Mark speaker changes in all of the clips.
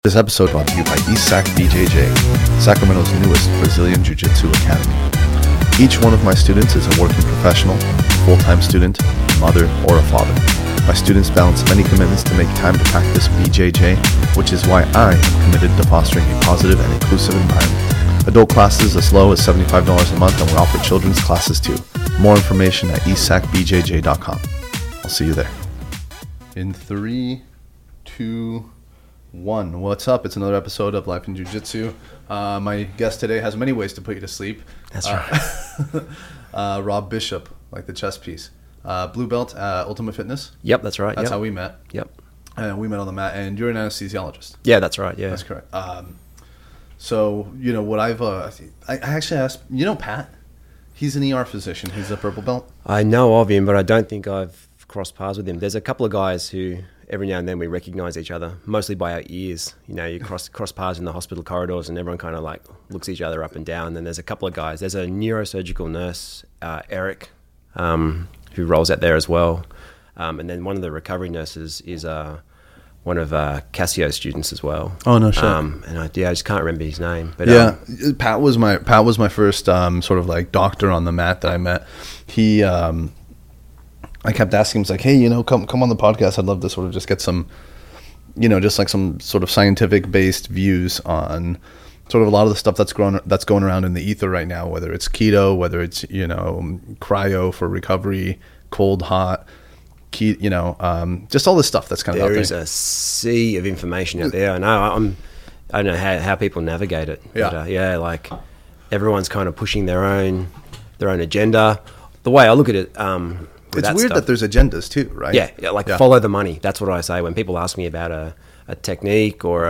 Speaker 1: This episode brought to you by ESAC BJJ, Sacramento's newest Brazilian Jiu-Jitsu academy. Each one of my students is a working professional, full-time student, mother, or a father. My students balance many commitments to make time to practice BJJ, which is why I am committed to fostering a positive and inclusive environment. Adult classes as low as $75 a month, and we offer children's classes too. More information at esacbjj.com. I'll see you there. In 3, 2, 1. What's up? It's another episode of Life in Jiu-Jitsu. My guest today has many ways to put you to sleep.
Speaker 2: That's right.
Speaker 1: Rob Bishop, like the chess piece. Blue belt at Ultimate Fitness.
Speaker 2: Yep, that's right.
Speaker 1: That's how we met.
Speaker 2: Yep.
Speaker 1: And we met on the mat. And you're an anesthesiologist.
Speaker 2: Yeah, that's right. Yeah,
Speaker 1: that's correct. So you know what I actually asked. You know Pat? He's an ER physician. He's a purple belt.
Speaker 2: I know of him, but I don't think I've crossed paths with him. There's a couple of guys who every now and then we recognize each other, mostly by our ears. You know, you cross paths in the hospital corridors and everyone kind of like looks each other up and down. And then there's a couple of guys. There's a neurosurgical nurse, Eric, who rolls out there as well. And then one of the recovery nurses is one of Cassio's students as well.
Speaker 1: Oh, no shit.
Speaker 2: And I just can't remember his name. But
Speaker 1: yeah, Pat was my first sort of like doctor on the mat that I met. He I kept asking him, like, hey, you know, come on the podcast. I'd love to sort of just get some, you know, just like some sort of scientific based views on sort of a lot of the stuff that's going around in the ether right now, whether it's keto, whether it's, you know, cryo for recovery, cold, hot, you know, just all this stuff that's kind of out there.
Speaker 2: There is a sea of information out there. I don't know how people navigate it.
Speaker 1: Yeah.
Speaker 2: But, like everyone's kind of pushing their own agenda. The way I look at it,
Speaker 1: it's weird that there's agendas too, right?
Speaker 2: Yeah, follow the money. That's what I say when people ask me about a technique or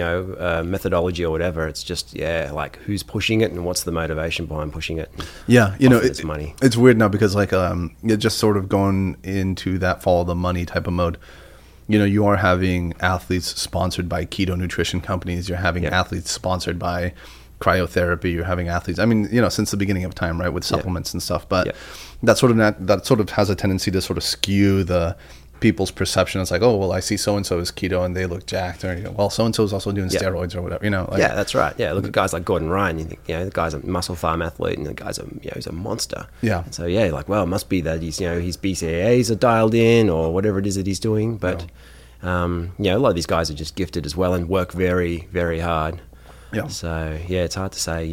Speaker 2: a methodology or whatever. It's just like who's pushing it and what's the motivation behind pushing it.
Speaker 1: Yeah, you know,
Speaker 2: it's money.
Speaker 1: It's weird now because like you're just sort of going into that follow the money type of mode. You know, you are having athletes sponsored by keto nutrition companies. You're having athletes sponsored by cryotherapy. You're having athletes. I mean, you know, since the beginning of time, right, with supplements and stuff. But that sort of has a tendency to sort of skew the people's perception. It's like, oh, well, I see so and so is keto and they look jacked, or you know, well, so and so is also doing steroids or whatever. You know, like,
Speaker 2: that's right. Yeah, look at guys like Gordon Ryan. You think, you know, the guy's a muscle farm athlete, and the guy's he's a monster.
Speaker 1: Yeah.
Speaker 2: And so like, well, it must be that he's his BCAAs are dialed in or whatever it is that he's doing. But a lot of these guys are just gifted as well and work very, very hard.
Speaker 1: Yeah.
Speaker 2: So it's hard to say,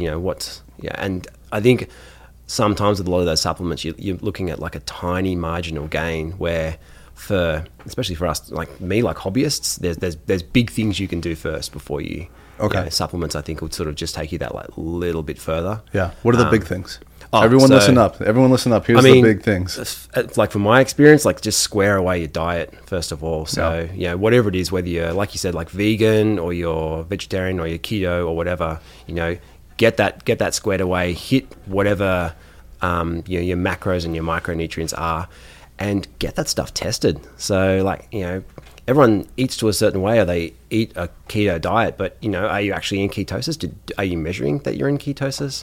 Speaker 2: and I think sometimes with a lot of those supplements, you're looking at like a tiny marginal gain where especially for us, like me, like hobbyists, there's big things you can do first before you supplements, I think would sort of just take you that like little bit further.
Speaker 1: Yeah. What are the big things? Everyone listen up. Here's the big things.
Speaker 2: It's like from my experience, like just square away your diet first of all. So whatever it is, whether you're, like you said, like vegan or you're vegetarian or you're keto or whatever, get that squared away, hit whatever your macros and your micronutrients are, and get that stuff tested. So like, everyone eats to a certain way, or they eat a keto diet, but are you actually in ketosis? Are you measuring that you're in ketosis?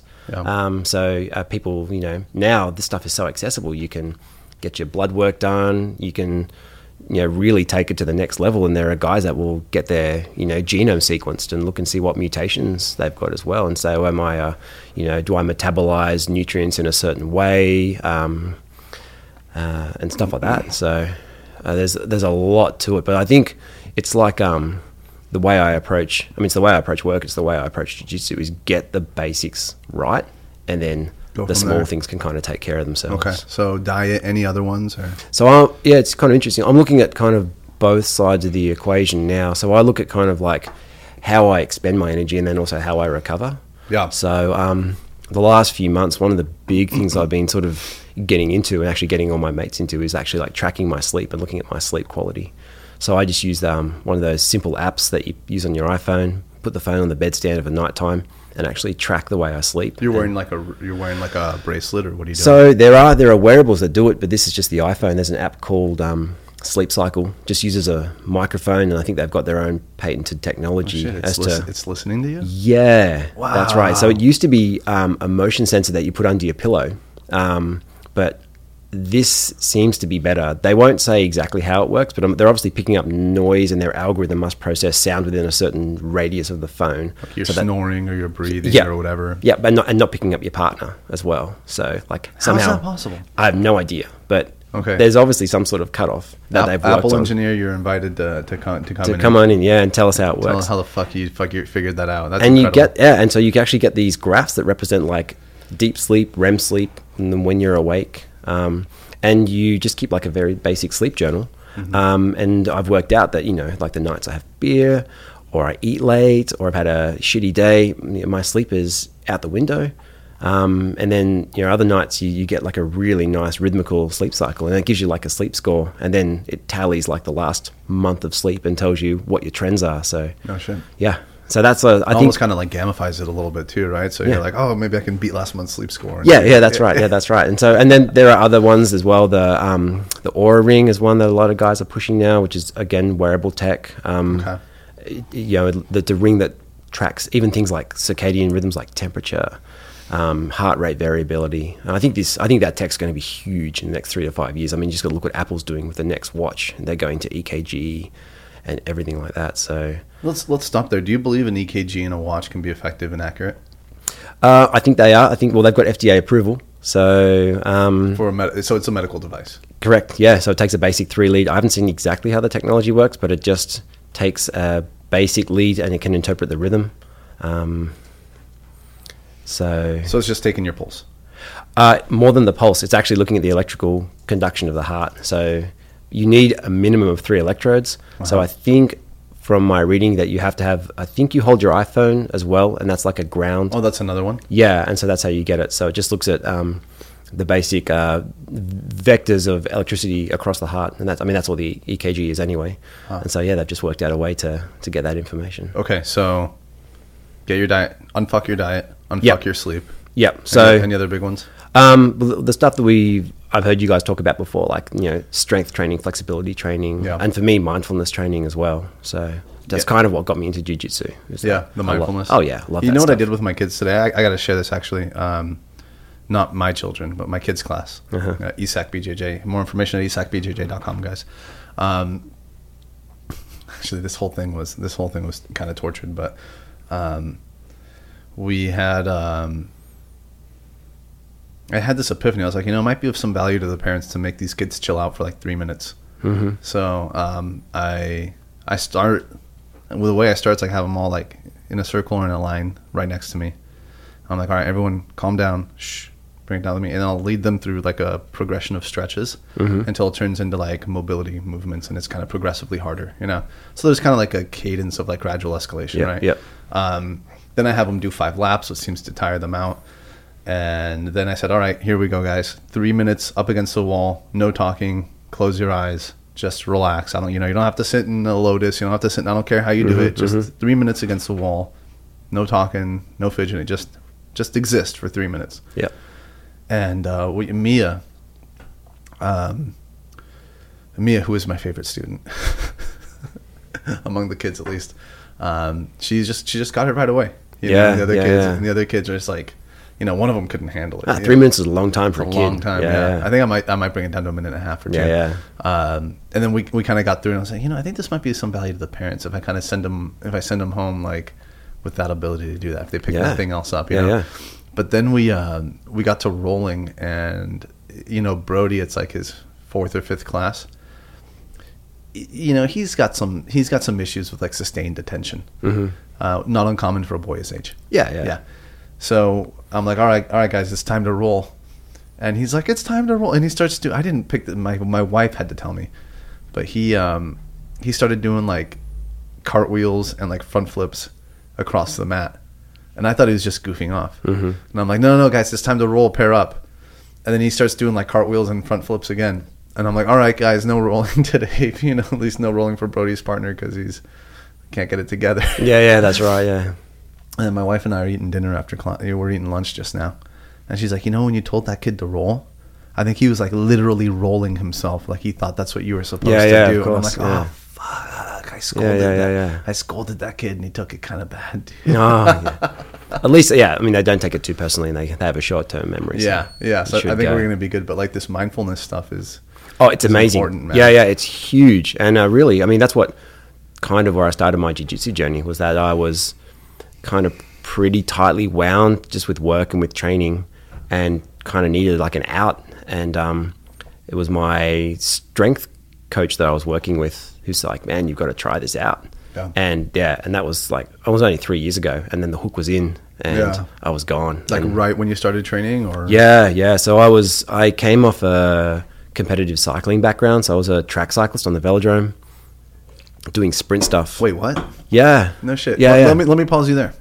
Speaker 2: Yeah. People, now this stuff is so accessible. You can get your blood work done. You can, really take it to the next level. And there are guys that will get their, genome sequenced and look and see what mutations they've got as well, and say, oh, am I, do I metabolize nutrients in a certain way, and stuff like that. So there's a lot to it, but I think it's like the way I approach work, it's the way I approach jiu-jitsu, is get the basics right, and then the small things can kind of take care of themselves.
Speaker 1: Okay, so diet, any other ones? Or?
Speaker 2: So it's kind of interesting. I'm looking at kind of both sides of the equation now. So I look at kind of like how I expend my energy and then also how I recover. Yeah. So the last few months, one of the big things I've been sort of getting into and actually getting all my mates into is actually like tracking my sleep and looking at my sleep quality. So I just use one of those simple apps that you use on your iPhone, put the phone on the bedstand of a nighttime, and actually track the way I sleep.
Speaker 1: You're wearing like a bracelet, or what are you doing?
Speaker 2: So there are wearables that do it, but this is just the iPhone. There's an app called Sleep Cycle, just uses a microphone, and I think they've got their own patented technology.
Speaker 1: It's listening to you?
Speaker 2: Yeah, wow. That's right. So it used to be a motion sensor that you put under your pillow, but this seems to be better. They won't say exactly how it works, but they're obviously picking up noise, and their algorithm must process sound within a certain radius of the phone.
Speaker 1: Like you're snoring or you're breathing or whatever.
Speaker 2: Yeah, but not picking up your partner as well. So like somehow,
Speaker 1: how is that possible?
Speaker 2: I have no idea, but
Speaker 1: okay,
Speaker 2: there's obviously some sort of cutoff that they've worked
Speaker 1: Apple
Speaker 2: on.
Speaker 1: engineer, you're invited to come
Speaker 2: on in, yeah, and tell us how it works.
Speaker 1: Tell us how the fuck you figured that out. That's
Speaker 2: and
Speaker 1: incredible.
Speaker 2: and so you can actually get these graphs that represent like deep sleep, REM sleep, and then when you're awake. And you just keep like a very basic sleep journal. And I've worked out that, like the nights I have beer or I eat late or I've had a shitty day, my sleep is out the window. And then, other nights you get like a really nice rhythmical sleep cycle, and it gives you like a sleep score. And then it tallies like the last month of sleep and tells you what your trends are. So,
Speaker 1: no shit.
Speaker 2: Yeah. So that's I think
Speaker 1: almost kind of like gamifies it a little bit too, right? So you're like, oh, maybe I can beat last month's sleep score.
Speaker 2: Yeah, that's right. Yeah, that's right. And then there are other ones as well. The Oura Ring is one that a lot of guys are pushing now, which is again wearable tech.
Speaker 1: Okay.
Speaker 2: The ring that tracks even things like circadian rhythms, like temperature, heart rate variability. And I think that tech's going to be huge in the next 3 to 5 years. I mean, you just got to look what Apple's doing with the next watch. They're going to EKG and everything like that. So
Speaker 1: let's stop there. Do you believe an EKG in a watch can be effective and accurate?
Speaker 2: I think they are. They've got FDA approval. So
Speaker 1: so it's a medical device.
Speaker 2: Correct. Yeah. So it takes a basic 3 lead. I haven't seen exactly how the technology works, but it just takes a basic lead and it can interpret the rhythm. So
Speaker 1: it's just taking your pulse.
Speaker 2: More than the pulse, it's actually looking at the electrical conduction of the heart. So you need a minimum of 3 electrodes. So I think from my reading that you have to have, I think you hold your iPhone as well, and that's like a ground.
Speaker 1: Oh, that's another one?
Speaker 2: Yeah, and so that's how you get it. So it just looks at the basic vectors of electricity across the heart, and that's all the EKG is anyway. And so yeah, they've just worked out a way to get that information.
Speaker 1: Okay, so get your diet, unfuck your diet, unfuck your sleep.
Speaker 2: Yep. So
Speaker 1: any other big ones?
Speaker 2: The stuff that I've heard you guys talk about before, like strength training, flexibility training, and for me, mindfulness training as well. So that's kind of what got me into jiu-jitsu.
Speaker 1: The mindfulness.
Speaker 2: Love that
Speaker 1: what
Speaker 2: stuff.
Speaker 1: I did with my kids today? I got to share this actually. Not my children, but my kids' class. ESAC BJJ. More information at esacbjj.com, guys. Actually, this whole thing was kind of tortured, but we had. I had this epiphany. I was like, it might be of some value to the parents to make these kids chill out for like 3 minutes. So I start with the way I start. It's like have them all like in a circle or in a line right next to me. I'm like, all right, everyone, calm down. Shh, bring it down with me, and I'll lead them through like a progression of stretches until it turns into like mobility movements, and it's kind of progressively harder. So there's kind of like a cadence of like gradual escalation, right?
Speaker 2: Yeah.
Speaker 1: Then I have them do 5 laps, which seems to tire them out. And then I said, all right, here we go, guys. 3 minutes up against the wall, no talking, close your eyes, just relax. You don't have to sit in a lotus. You don't have to sit, I don't care how you do it. Just 3 minutes against the wall, no talking, no fidgeting, just exist for 3 minutes.
Speaker 2: Yeah. And
Speaker 1: Mia, who is my favorite student, among the kids at least, she just got it right away. The other kids are just like, one of them couldn't handle it.
Speaker 2: 3 minutes is a long time for a kid.
Speaker 1: A long time, yeah. I think I might bring it down to 1.5 minutes or 2.
Speaker 2: Yeah.
Speaker 1: And then we kind of got through, and I was like, I think this might be some value to the parents if I send them home like with that ability to do that, if they pick nothing else up, you know. Yeah. But then we got to rolling, and Brody, it's like his 4th or 5th class. He's got some issues with like sustained attention. Not uncommon for a boy his age.
Speaker 2: Yeah.
Speaker 1: So I'm like, all right, guys, it's time to roll. And he's like, it's time to roll. And he starts to. I didn't pick my wife had to tell me, but he started doing like cartwheels and like front flips across the mat. And I thought he was just goofing off. And I'm like, no, guys, it's time to roll, pair up. And then he starts doing like cartwheels and front flips again. And I'm like, all right, guys, no rolling today. At least no rolling for Brody's partner because he's can't get it together.
Speaker 2: Yeah, that's right, yeah.
Speaker 1: And then my wife and I are eating dinner after class. We're eating lunch just now. And she's like, when you told that kid to roll, I think he was like literally rolling himself. Like he thought that's what you were supposed to do.
Speaker 2: Of course,
Speaker 1: and I'm like, oh, fuck. I scolded
Speaker 2: yeah.
Speaker 1: I scolded that kid, and he took it kind of bad. Dude.
Speaker 2: Oh, yeah. At least, yeah. I mean, they don't take it too personally, and they have a short-term memory.
Speaker 1: Yeah, yeah. So I think
Speaker 2: go.
Speaker 1: we're going to be good. But like this mindfulness stuff is
Speaker 2: it's amazing.
Speaker 1: Important, man.
Speaker 2: Yeah, it's huge, and really, I mean, that's what kind of where I started my jiu-jitsu journey, was that I was kind of pretty tightly wound just with work and with training, and kind of needed like an out. And it was my strength coach that I was working with who's like, man, you've got to try this out.
Speaker 1: Yeah.
Speaker 2: And that was like, I was only 3 years ago, and then the hook was in, and I was gone.
Speaker 1: Like
Speaker 2: and,
Speaker 1: right when you started training, or
Speaker 2: yeah. So I came off a competitive cycling background, so I was a track cyclist on the velodrome, doing sprint stuff.
Speaker 1: Wait, what?
Speaker 2: Yeah.
Speaker 1: No shit.
Speaker 2: Yeah.
Speaker 1: Let me pause you there.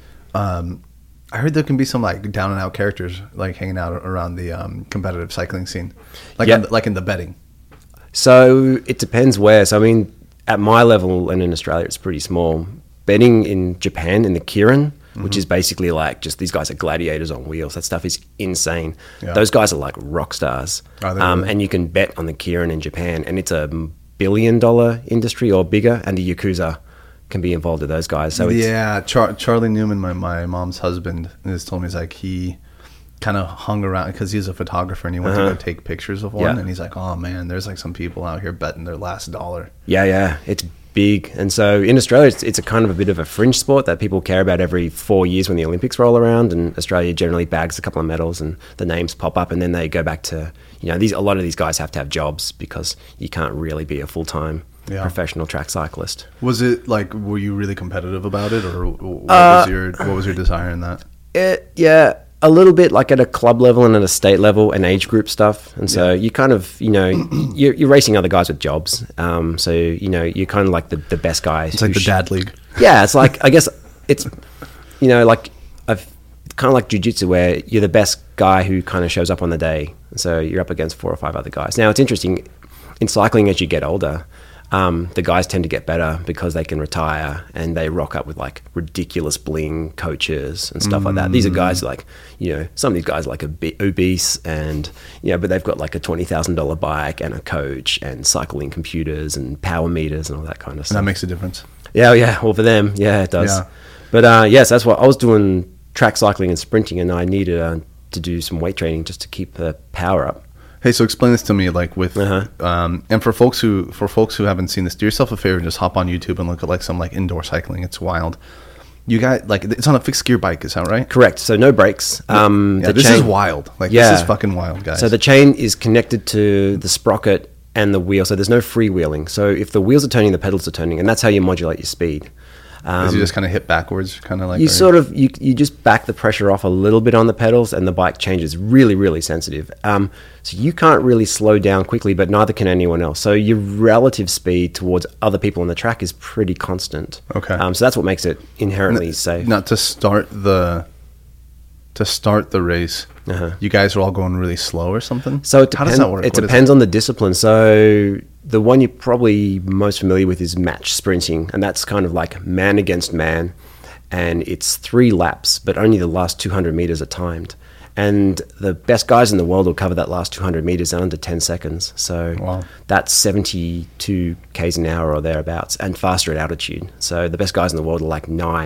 Speaker 1: I heard there can be some like down and out characters like hanging out around the competitive cycling scene, like in the betting.
Speaker 2: So it depends where. So I mean, at my level and in Australia, it's pretty small. Betting in Japan, in the Kirin, which is basically like just these guys are gladiators on wheels. That stuff is insane. Yeah. Those guys are like rock stars.
Speaker 1: Are they really?
Speaker 2: And you can bet on the Kirin in Japan, and it's a $1 billion industry or bigger, and the Yakuza can be involved with those guys. So
Speaker 1: yeah, Charlie Newman, my mom's husband, has told me, he's like, he kind of hung around because he's a photographer, and he went to go take pictures of one, and he's like, oh man, there's like some people out here betting their last dollar. Yeah, it's big. And so in Australia, it's a kind of a bit of a fringe sport that people care about every 4 years when the Olympics roll around, and Australia generally bags a couple of medals and the names pop up, and then they go back to, a lot of these guys have to have jobs because you can't really be a full-time professional track cyclist. Was it like, were you really competitive about it, or what was your desire in that? A little bit, like at a club level and at a state level and age group stuff. And so you kind of, you're racing other guys with jobs. So, you're kind of like the best guys. It's like the dad league.
Speaker 2: Yeah, it's like, I guess it's, it's kind of like jiu-jitsu, where you're the best guy who kind of shows up on the day. So you're up against 4 or 5 other guys. Now, it's interesting, in cycling as you get older, the guys tend to get better because they can retire, and they rock up with like ridiculous bling coaches and stuff like that. These are guys like, some of these guys are like obese, and but they've got like a $20,000 bike and a coach and cycling computers and power meters and all that kind of stuff.
Speaker 1: And that makes a difference.
Speaker 2: Yeah. Well, for them, it does. Yeah. But yes, that's what I was doing, track cycling and sprinting, and I needed to do some weight training just to keep the power up. Hey, so explain this to me, like with, and for folks who haven't seen this, do yourself a favor and just hop on YouTube and look at like some like indoor cycling. It's wild. You got like, it's on a fixed gear bike, is that right? Correct. So no brakes. This is wild. This is fucking wild, guys. So the chain is connected to the sprocket and the wheel, so there's no freewheeling. So if the wheels are turning, the pedals are turning, and that's how you modulate your speed. You just kind of hit backwards, kind of like... You just back the pressure off a little bit on the pedals, and the bike changes really, really sensitive. So you can't really slow down quickly, but neither can anyone else. So your relative speed towards other people on the track is pretty constant. Okay. So that's what makes it inherently safe. Now, to start the race, you guys are all going really slow or something? So how does that work? It depends on the discipline. So the one you're probably most familiar with is match sprinting, and that's kind of like man against man, and it's 3 laps, but only the last 200 meters are timed. And the best guys in the world will cover that last 200 meters in under 10 seconds. So that's 72 k's an hour or thereabouts, and faster at altitude. So the best guys in the world are like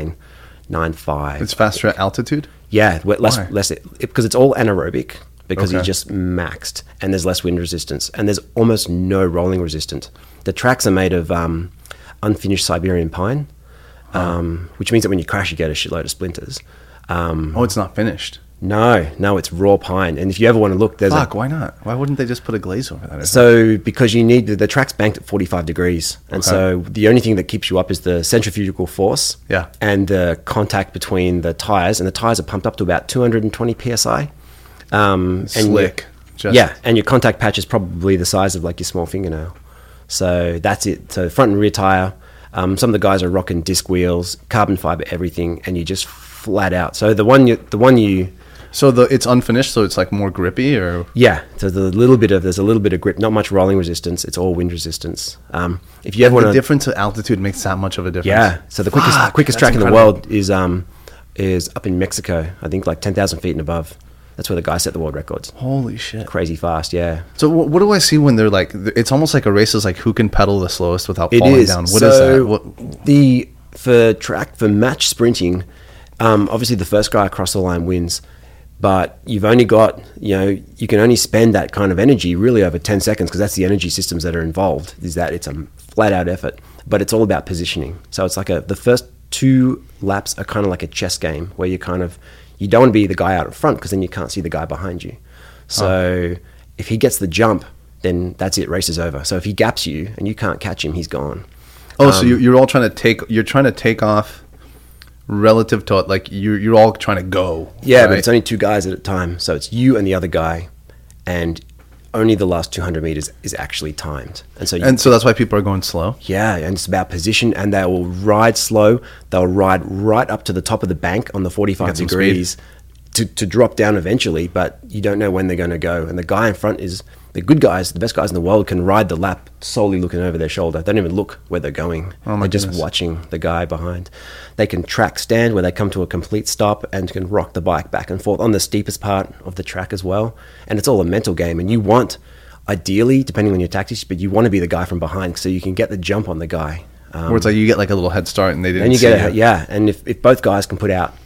Speaker 2: 9.5. It's faster at altitude? Yeah, less because it's all anaerobic, because you just maxed, and there's less wind resistance, and there's almost no rolling resistance. The tracks are made of unfinished Siberian pine, which means that when you crash, you get a shitload of splinters. It's not finished? No, it's raw pine. And if you ever want to look, there's why not? Why wouldn't they just put a glaze over that? So because you need the track's banked at 45 degrees, and so the only thing that keeps you up is the centrifugal force, and the contact between the tires, and the tires are pumped up to about 220 psi. Slick. And your contact patch is probably the size of like your small fingernail. So that's it. So front and rear tire. Some of the guys are rocking disc wheels, carbon fiber, everything, and you just flat out. So the one you. So it's unfinished, so it's like more grippy, or so there's a little bit of grip, not much rolling resistance. It's all wind resistance. If you ever want, the difference to altitude makes that much of a difference. Yeah. So the quickest track in the world is up in Mexico. I think like 10,000 feet and above. That's where the guy set the world records.
Speaker 1: Holy shit.
Speaker 2: Crazy fast, yeah.
Speaker 1: So what do I see when they're like, it's almost like a race is like who can pedal the slowest without
Speaker 2: It
Speaker 1: falling
Speaker 2: is.
Speaker 1: down. What is that?
Speaker 2: For match sprinting, obviously the first guy across the line wins, but you've only got, you can only spend that kind of energy really over 10 seconds, because that's the energy systems that are involved, is that it's a flat out effort, but it's all about positioning. So it's like the first 2 laps are kind of like a chess game where you don't want to be the guy out in front, because then you can't see the guy behind you. So if he gets the jump, then that's it, race is over. So if he gaps you and you can't catch him, he's gone.
Speaker 1: So you're all trying to take off relative to, like, you're all trying to go.
Speaker 2: Yeah,
Speaker 1: right?
Speaker 2: but it's only 2 guys at a time. So it's you and the other guy, and only the last 200 meters is actually timed. And so
Speaker 1: that's why people are going slow?
Speaker 2: Yeah, and it's about position, and they will ride slow. They'll ride right up to the top of the bank on the 45 degrees to drop down eventually, but you don't know when they're going to go. And the guy in front is the good guys, the best guys in the world, can ride the lap solely looking over their shoulder. They don't even look where they're going. They're just watching the guy behind. They can track stand where they come to a complete stop and can rock the bike back and forth on the steepest part of the track as well. And it's all a mental game. And you want, ideally, depending on your tactics, but you want to be the guy from behind so you can get the jump on the guy.
Speaker 1: Where it's like you get like a little head start and they didn't see it.
Speaker 2: Yeah, and if both guys can put out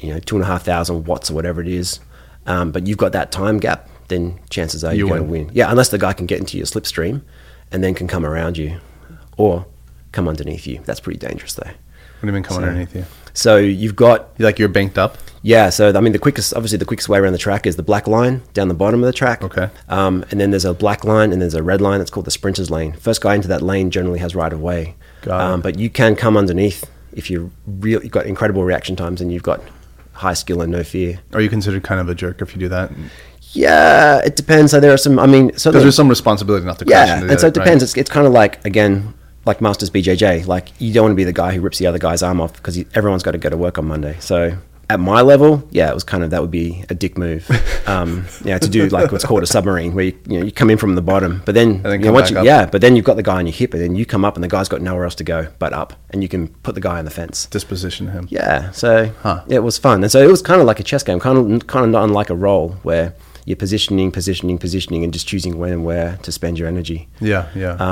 Speaker 2: 2,500 watts or whatever it is, but you've got that time gap, then chances are you're going to win. Yeah, unless the guy can get into your slipstream and then can come around you or come underneath you. That's pretty dangerous, though.
Speaker 1: What do you mean come underneath you?
Speaker 2: So you've got...
Speaker 1: You're banked up?
Speaker 2: Yeah, so I mean the quickest way around the track is the black line down the bottom of the track.
Speaker 1: Okay.
Speaker 2: And then there's a black line and there's a red line. It's called the sprinter's lane. First guy into that lane generally has right of way.
Speaker 1: Got it.
Speaker 2: But you can come underneath if you've got incredible reaction times and you've got high skill and no fear.
Speaker 1: Are you considered kind of a jerk if you do that?
Speaker 2: Yeah, it depends. So there are some, because
Speaker 1: there's some responsibility not to crash into
Speaker 2: and so it depends.
Speaker 1: Right?
Speaker 2: It's kind of like, again, like Masters BJJ. Like, you don't want to be the guy who rips the other guy's arm off because everyone's got to go to work on Monday. So at my level, it was kind of, that would be a dick move. To do like what's called a submarine, where you come in from the bottom, but then but then you've got the guy on your hip, and then you come up, and the guy's got nowhere else to go but up, and you can put the guy on the fence,
Speaker 1: disposition him.
Speaker 2: Yeah, so it was fun, and so it was kind of like a chess game, kind of not unlike a role where you're positioning, and just choosing when and where to spend your energy.
Speaker 1: Yeah.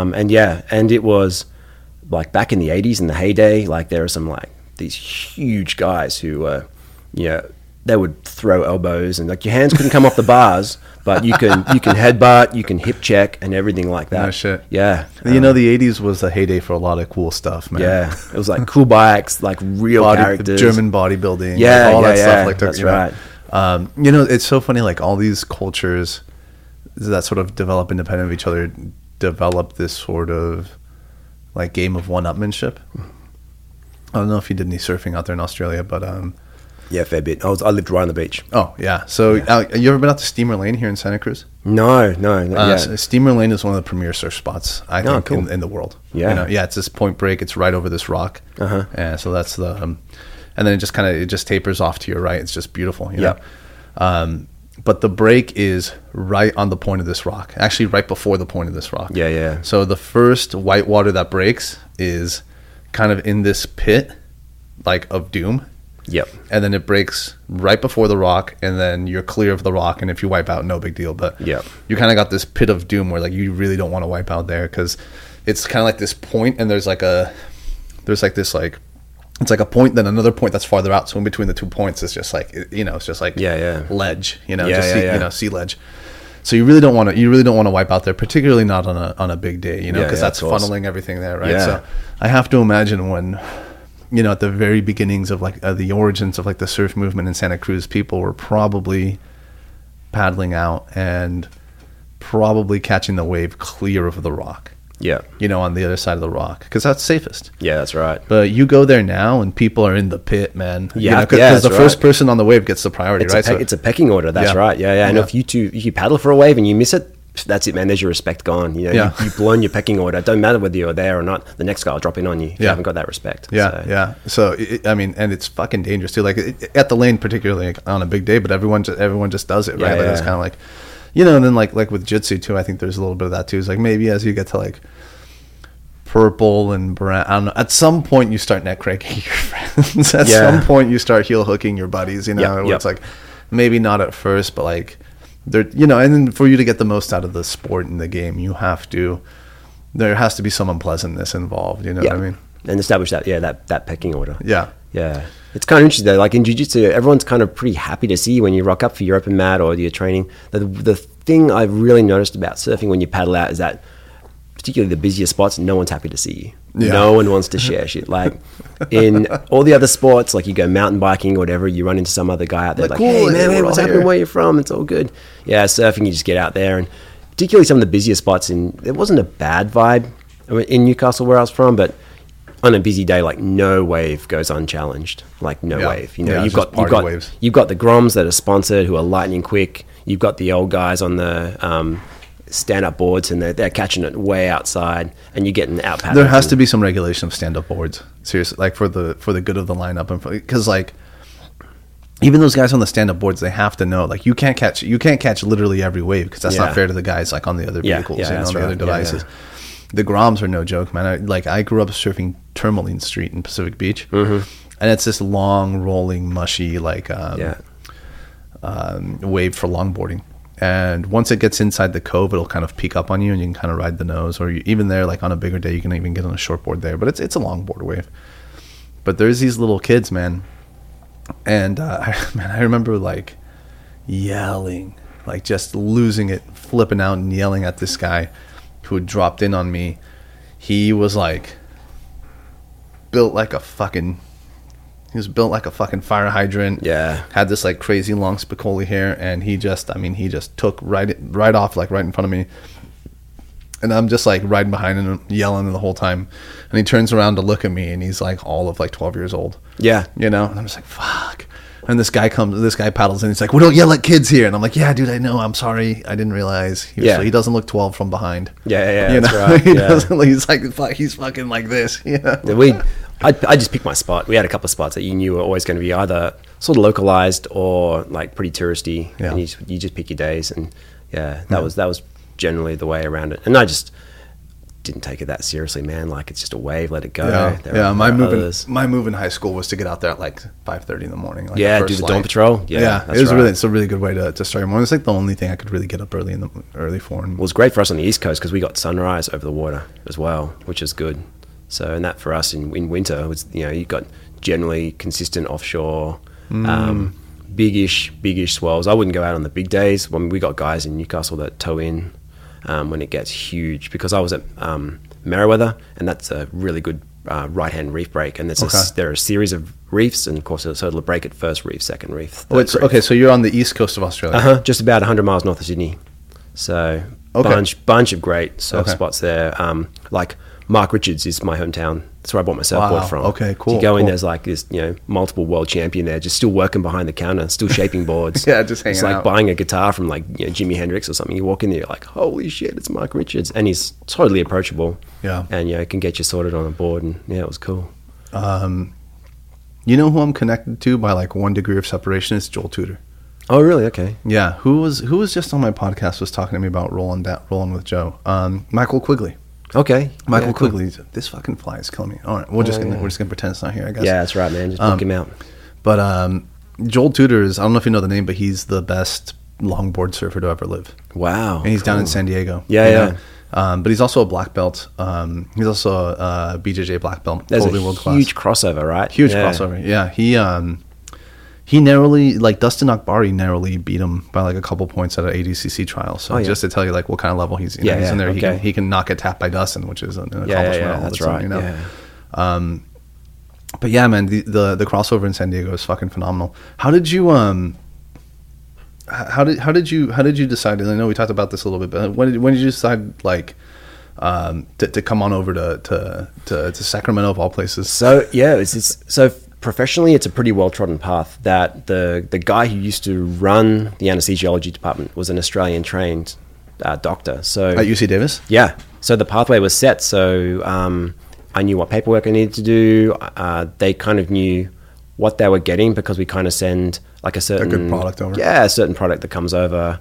Speaker 2: And it was like back in the 80s in the heyday, like there are some like these huge guys who they would throw elbows and like your hands couldn't come off the bars, but you can headbutt, you can hip check and everything like that.
Speaker 1: No shit.
Speaker 2: Yeah.
Speaker 1: The 80s was the heyday for a lot of cool stuff, man.
Speaker 2: Yeah. It was like cool bikes, like real characters.
Speaker 1: German bodybuilding.
Speaker 2: Yeah.
Speaker 1: All that stuff. Like
Speaker 2: that's right.
Speaker 1: It's so funny, like all these cultures that sort of develop independent of each other develop this sort of like game of one-upmanship. I don't know if you did any surfing out there in Australia, but
Speaker 2: yeah, fair bit. I lived right on the beach.
Speaker 1: Oh yeah. So you ever been out to Steamer Lane here in Santa Cruz?
Speaker 2: No.
Speaker 1: Steamer Lane is one of the premier surf spots I think in the world.
Speaker 2: Yeah.
Speaker 1: It's this Point Break. It's right over this rock. And so that's the and then it just tapers off to your right. It's just beautiful. You know? But the break is right on the point of this rock. Actually, right before the point of this rock.
Speaker 2: Yeah.
Speaker 1: So the first white water that breaks is kind of in this pit, like of doom.
Speaker 2: Yep.
Speaker 1: And then it breaks right before the rock, and then you're clear of the rock, and if you wipe out, no big deal. But you kind of got this pit of doom where like you really don't want to wipe out there because it's kind of like this point, and there's like it's like a point, then another point that's farther out. So in between the 2 points, it's just like it's just like ledge, sea ledge. So you really don't want to wipe out there, particularly not on a big day, because that's funneling everything there, right?
Speaker 2: Yeah.
Speaker 1: So I have to imagine when, at the very beginnings of like the origins of like the surf movement in Santa Cruz, people were probably paddling out and probably catching the wave clear of the rock.
Speaker 2: Yeah.
Speaker 1: On the other side of the rock, because that's safest.
Speaker 2: Yeah, that's right.
Speaker 1: But you go there now and people are in the pit, man.
Speaker 2: Yeah,
Speaker 1: because the first person on the wave gets the priority, right?
Speaker 2: It's a pecking order. That's right. Yeah. And if you paddle for a wave and you miss it, that's it, man. There's your respect gone. You've blown your pecking order. It don't matter whether you're there or not. The next guy will drop in on you if you haven't got that respect.
Speaker 1: Yeah. So and it's fucking dangerous too. Like at the lane, particularly like, on a big day, but everyone just does it, right? It's kind of like, and then like with Jitsu too, I think there's a little bit of that too. It's like maybe as you get to like purple and brown, I don't know, at some point you start neck cranking your friends. At some point you start heel hooking your buddies, where it's like maybe not at first, but like there, you know, and then for you to get the most out of the sport and the game, there has to be some unpleasantness involved. You know what I mean?
Speaker 2: And establish that pecking order.
Speaker 1: Yeah.
Speaker 2: Yeah. It's kind of interesting though. Like in jiu-jitsu, everyone's kind of pretty happy to see you when you rock up for your open mat or your training. The thing I've really noticed about surfing when you paddle out is that, particularly the busier spots, no one's happy to see you. Yeah. No one wants to share shit. Like in all the other sports, like you go mountain biking or whatever, you run into some other guy out there like, cool, hey man, what's happening? Where you from? It's all good. Yeah, surfing, you just get out there, and particularly some of the busier spots. It wasn't a bad vibe in Newcastle where I was from, but on a busy day, like no wave goes unchallenged. Like no wave. You know, you've got the Groms that are sponsored who are lightning quick. You've got the old guys on the stand-up boards, and they're catching it way outside, and you're getting out paddling.
Speaker 1: There has to be some regulation of stand-up boards, seriously, like for the good of the lineup, and because like even those guys on the stand-up boards, they have to know like you can't catch literally every wave, because that's not fair to the guys like on the other vehicles and on the other devices. The Groms are no joke, man. I grew up surfing Tourmaline Street in Pacific Beach, and it's this long, rolling, mushy like wave for longboarding. And once it gets inside the cove, it'll kind of peek up on you, and you can kind of ride the nose. Or even there, like on a bigger day, you can even get on a shortboard there. But it's a longboard wave. But there's these little kids, man, and I remember like yelling, like just losing it, flipping out, and yelling at this guy who had dropped in on me. He was like built like a fucking fire hydrant. Yeah. Had this like crazy long spicoli hair, and he just took right off, like right in front of me. And I'm just like riding behind him, yelling the whole time. And he turns around to look at me, and he's like all of like 12 years old. Yeah. You know? And I'm just like, fuck. And this guy paddles in, he's like, we don't yell at kids here. And I'm like, yeah, dude, I know, I'm sorry, I didn't realize. He doesn't look 12 from behind. Yeah, you that's right. He doesn't, he's like, he's fucking like this. Yeah.
Speaker 2: I just picked my spot. We had a couple of spots that you knew were always going to be either sort of localized or like pretty touristy. Yeah. And you just pick your days, and that was generally the way around it. And I just didn't take it that seriously, man. Like it's just a wave, let it go.
Speaker 1: My move in high school was to get out there at like 5:30 in the morning. Like
Speaker 2: do the dawn patrol.
Speaker 1: It's a really good way to start your morning. It's like the only thing I could really get up early for.
Speaker 2: Well, it was great for us on the East Coast because we got sunrise over the water as well, which is good. So, and that for us in winter was, you got generally consistent offshore, biggish swells. I wouldn't go out on the big days. I mean, we got guys in Newcastle that tow in when it gets huge, because I was at Merriweather, and that's a really good right-hand reef break. And there are a series of reefs, and of course, so it'll break at first reef, second reef.
Speaker 1: Okay, so you're on the east coast of Australia.
Speaker 2: Just about 100 miles north of Sydney. So bunch of great surf spots there. Like Mark Richards is my hometown. That's where I bought my surfboard from.
Speaker 1: Okay, cool.
Speaker 2: So you go in, there's like this, multiple world champion there, just still working behind the counter, still shaping boards.
Speaker 1: Just hanging out.
Speaker 2: It's like buying a guitar from like Jimi Hendrix or something. You walk in there, you're like, holy shit, it's Mark Richards, and he's totally approachable. Yeah, and can get you sorted on a board, and it was cool.
Speaker 1: You know who I'm connected to by like 1 degree of separation is Joel Tudor.
Speaker 2: Oh, really? Okay.
Speaker 1: Yeah, who was just on my podcast was talking to me about rolling with Joe. Michael Quigley.
Speaker 2: Okay.
Speaker 1: Michael Quigley. Cool. This fucking fly is killing me. All right, we're just gonna pretend it's not here, I guess.
Speaker 2: Yeah, that's right, man. Just book him out.
Speaker 1: But Joel Tudor is, I don't know if you know the name, but he's the best longboard surfer to ever live.
Speaker 2: Wow.
Speaker 1: And he's down in San Diego.
Speaker 2: Yeah.
Speaker 1: But he's also a black belt. He's also a BJJ black belt.
Speaker 2: There's totally world class. Huge crossover, right?
Speaker 1: Huge crossover. Yeah. He narrowly, like Dustin Akbari narrowly beat him by like a couple points at an ADCC trial. So just to tell you like what kind of level he's in there, okay. he can knock a tap by Dustin, which is an accomplishment. All
Speaker 2: that's right.
Speaker 1: But yeah, man, the crossover in San Diego is fucking phenomenal. How did you how did you decide? And I know we talked about this a little bit, but when did you decide like to come on over to Sacramento of all places?
Speaker 2: So professionally, it's a pretty well-trodden path. That the guy who used to run the anesthesiology department was an Australian-trained doctor. So
Speaker 1: at UC Davis?
Speaker 2: Yeah. So the pathway was set. So I knew what paperwork I needed to do. They kind of knew what they were getting, because we kind of send like a good product over. Yeah, a certain product that comes over.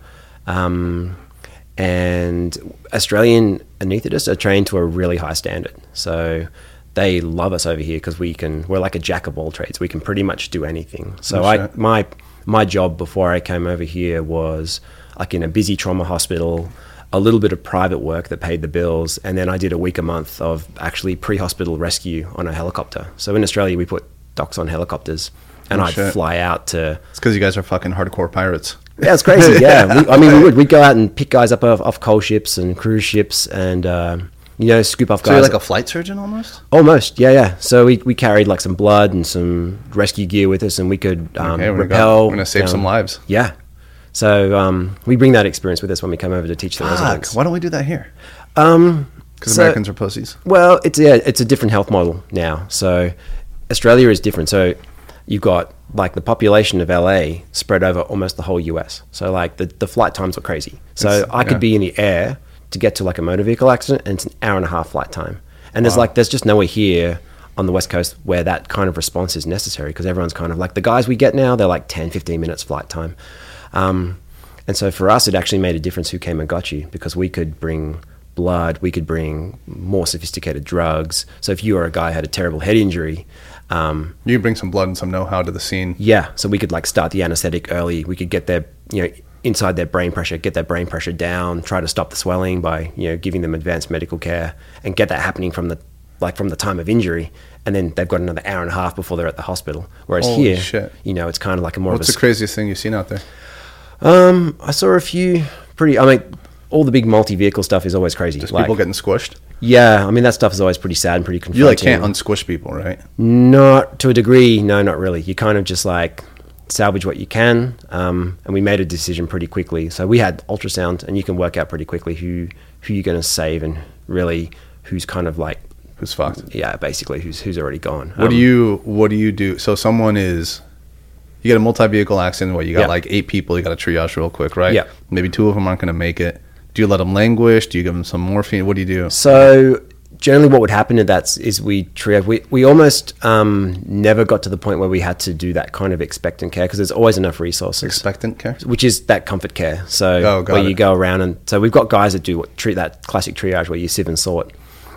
Speaker 2: And Australian anaesthetists are trained to a really high standard. So they love us over here because we're like a jack of all trades. We can pretty much do anything. So my my job before I came over here was like in a busy trauma hospital, a little bit of private work that paid the bills, and then I did a week a month of actually pre-hospital rescue on a helicopter. So in Australia, we put docs on helicopters, and I'd fly out to...
Speaker 1: It's because you guys are fucking hardcore pirates.
Speaker 2: Yeah, it's crazy, yeah. We'd go out and pick guys up off coal ships and cruise ships and, scoop off guys.
Speaker 1: So you're like a flight surgeon almost?
Speaker 2: Almost, yeah. So we carried like some blood and some rescue gear with us, and we could rappel.
Speaker 1: We're going to save some lives.
Speaker 2: Yeah. So we bring that experience with us when we come over to teach the residents.
Speaker 1: Why don't we do that here? Because Americans are pussies.
Speaker 2: Well, it's a different health model now. So Australia is different. So you've got like the population of LA spread over almost the whole US. So like the flight times are crazy. So I could be in the air to get to like a motor vehicle accident, and it's an hour and a half flight time. And there's just nowhere here on the West Coast where that kind of response is necessary, because everyone's kind of like, the guys we get now, they're like 10, 15 minutes flight time. And so for us, it actually made a difference who came and got you, because we could bring blood, we could bring more sophisticated drugs. So if you or a guy had a terrible head injury,
Speaker 1: you bring some blood and some know-how to the scene.
Speaker 2: Yeah, so we could like start the anesthetic early. We could get their, inside their brain pressure, get their brain pressure down, try to stop the swelling by, giving them advanced medical care, and get that happening from the time of injury. And then they've got another hour and a half before they're at the hospital. Whereas
Speaker 1: Holy
Speaker 2: here,
Speaker 1: shit.
Speaker 2: It's kind of like a more
Speaker 1: What's the craziest thing you've seen out there?
Speaker 2: I saw a few all the big multi-vehicle stuff is always crazy.
Speaker 1: Just people getting squished?
Speaker 2: Yeah, that stuff is always pretty sad and pretty confronting.
Speaker 1: You can't unsquish people, right?
Speaker 2: Not to a degree, no, not really. You kind of just salvage what you can, and we made a decision pretty quickly. So we had ultrasound, and you can work out pretty quickly who you're going to save, and really who's kind of like...
Speaker 1: Who's fucked?
Speaker 2: Yeah, basically who's already gone.
Speaker 1: What do you do? So someone is... You get a multi-vehicle accident where you got like 8 people, you got to triage real quick, right? Yeah. Maybe 2 of them aren't going to make it. Do you let them languish? Do you give them some morphine? What do you do?
Speaker 2: So generally what would happen to that is we triage. We almost never got to the point where we had to do that kind of expectant care, because there's always enough resources.
Speaker 1: Expectant care?
Speaker 2: Which is that comfort care. So you go around, and so we've got guys that treat that classic triage where you sieve and sort.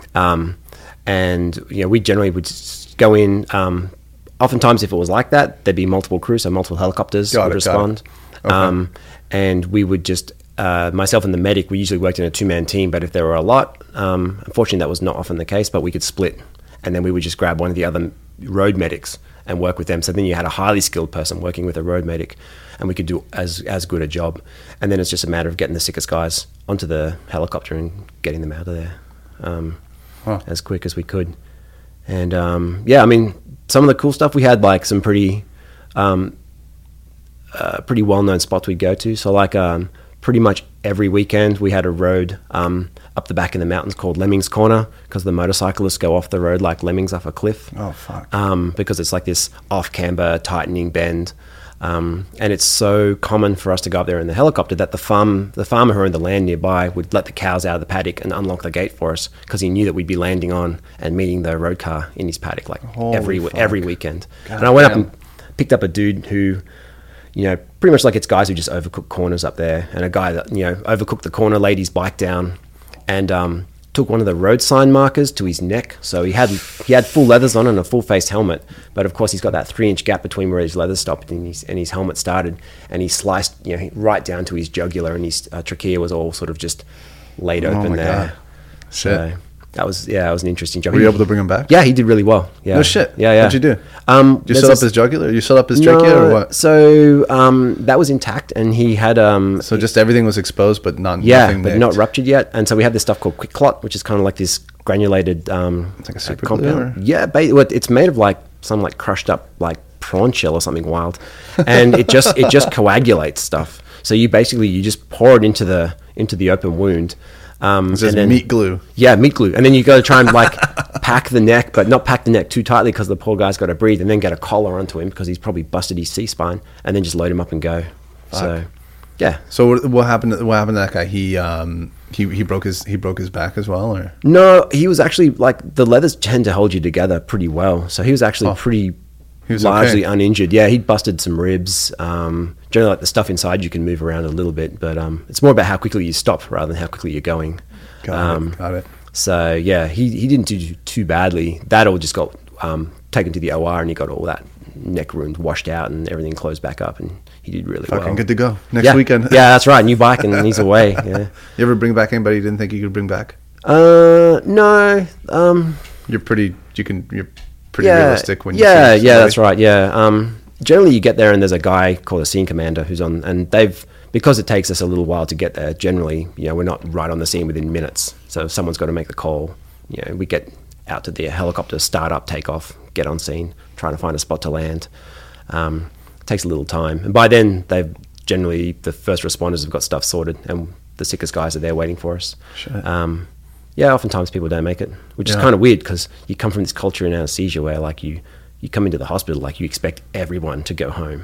Speaker 2: And we generally would just go in. Oftentimes, if it was like that, there'd be multiple crews, so multiple helicopters would respond. Okay. And we would just, myself and the medic, we usually worked in a 2-man team, but if there were a lot, unfortunately that was not often the case, but we could split, and then we would just grab one of the other road medics and work with them. So then you had a highly skilled person working with a road medic, and we could do as good a job. And then it's just a matter of getting the sickest guys onto the helicopter and getting them out of there as quick as we could. And some of the cool stuff, we had like some pretty well-known spots we'd go to. So pretty much every weekend we had a road up the back in the mountains called Lemmings Corner, because the motorcyclists go off the road like lemmings off a cliff.
Speaker 1: Oh, fuck.
Speaker 2: Because it's like this off-camber, tightening bend. And it's so common for us to go up there in the helicopter that the farmer who owned the land nearby would let the cows out of the paddock and unlock the gate for us, because he knew that we'd be landing on and meeting the road car in his paddock every weekend. God, and I went up and picked up a dude who, pretty much like it's guys who just overcook corners up there, and a guy that overcooked the corner, laid his bike down, and took one of the road sign markers to his neck. So he had full leathers on and a full face helmet, but of course he's got that 3-inch gap between where his leathers stopped and his helmet started, and he sliced right down to his jugular, and his trachea was all sort of just laid open there. God.
Speaker 1: Shit.
Speaker 2: So that was an interesting job.
Speaker 1: Were you able to bring him back?
Speaker 2: Yeah, he did really well. Yeah.
Speaker 1: No shit.
Speaker 2: Yeah.
Speaker 1: What'd you do? Did you set up his jugular? You set up his trachea or what?
Speaker 2: So that was intact, and he had
Speaker 1: so just everything was exposed, but nothing
Speaker 2: but not ruptured yet. And so we had this stuff called Quick Clot, which is kind of like this granulated
Speaker 1: it's like a super
Speaker 2: compound. Glue, yeah, it's made of like some like crushed up like prawn shell or something wild, and it just coagulates stuff. So you just pour it into the open wound.
Speaker 1: This is meat glue.
Speaker 2: Yeah, meat glue. And then you got to try and pack the neck, but not pack the neck too tightly, because the poor guy's got to breathe, and then get a collar onto him because he's probably busted his C-spine, and then just load him up and go. Fuck. So, yeah.
Speaker 1: So what happened to that guy? He broke his back as well, or?
Speaker 2: No, he was actually the leathers tend to hold you together pretty well. So he was actually He was largely uninjured. Yeah, he busted some ribs. Generally, the stuff inside you can move around a little bit, but it's more about how quickly you stop rather than how quickly you're going.
Speaker 1: Got it.
Speaker 2: So yeah, he didn't do too badly. That all just got taken to the OR, and he got all that neck wound washed out and everything closed back up, and he did really well.
Speaker 1: Fucking good to go next weekend.
Speaker 2: Yeah, that's right. New bike, and he's away. Yeah.
Speaker 1: You ever bring back anybody you didn't think you could bring back?
Speaker 2: No.
Speaker 1: You're pretty realistic when you see
Speaker 2: yeah,
Speaker 1: somebody.
Speaker 2: that's right. Yeah. Generally, you get there and there's a guy called a scene commander who's on, and because it takes us a little while to get there. Generally, we're not right on the scene within minutes. So if someone's got to make the call, we get out to the helicopter, start up, take off, get on scene, trying to find a spot to land. It takes a little time, and by then the first responders have got stuff sorted, and the sickest guys are there waiting for us.
Speaker 1: Shit.
Speaker 2: Oftentimes people don't make it, which is kind of weird because you come from this culture in anesthesia where like you come into the hospital like you expect everyone to go home.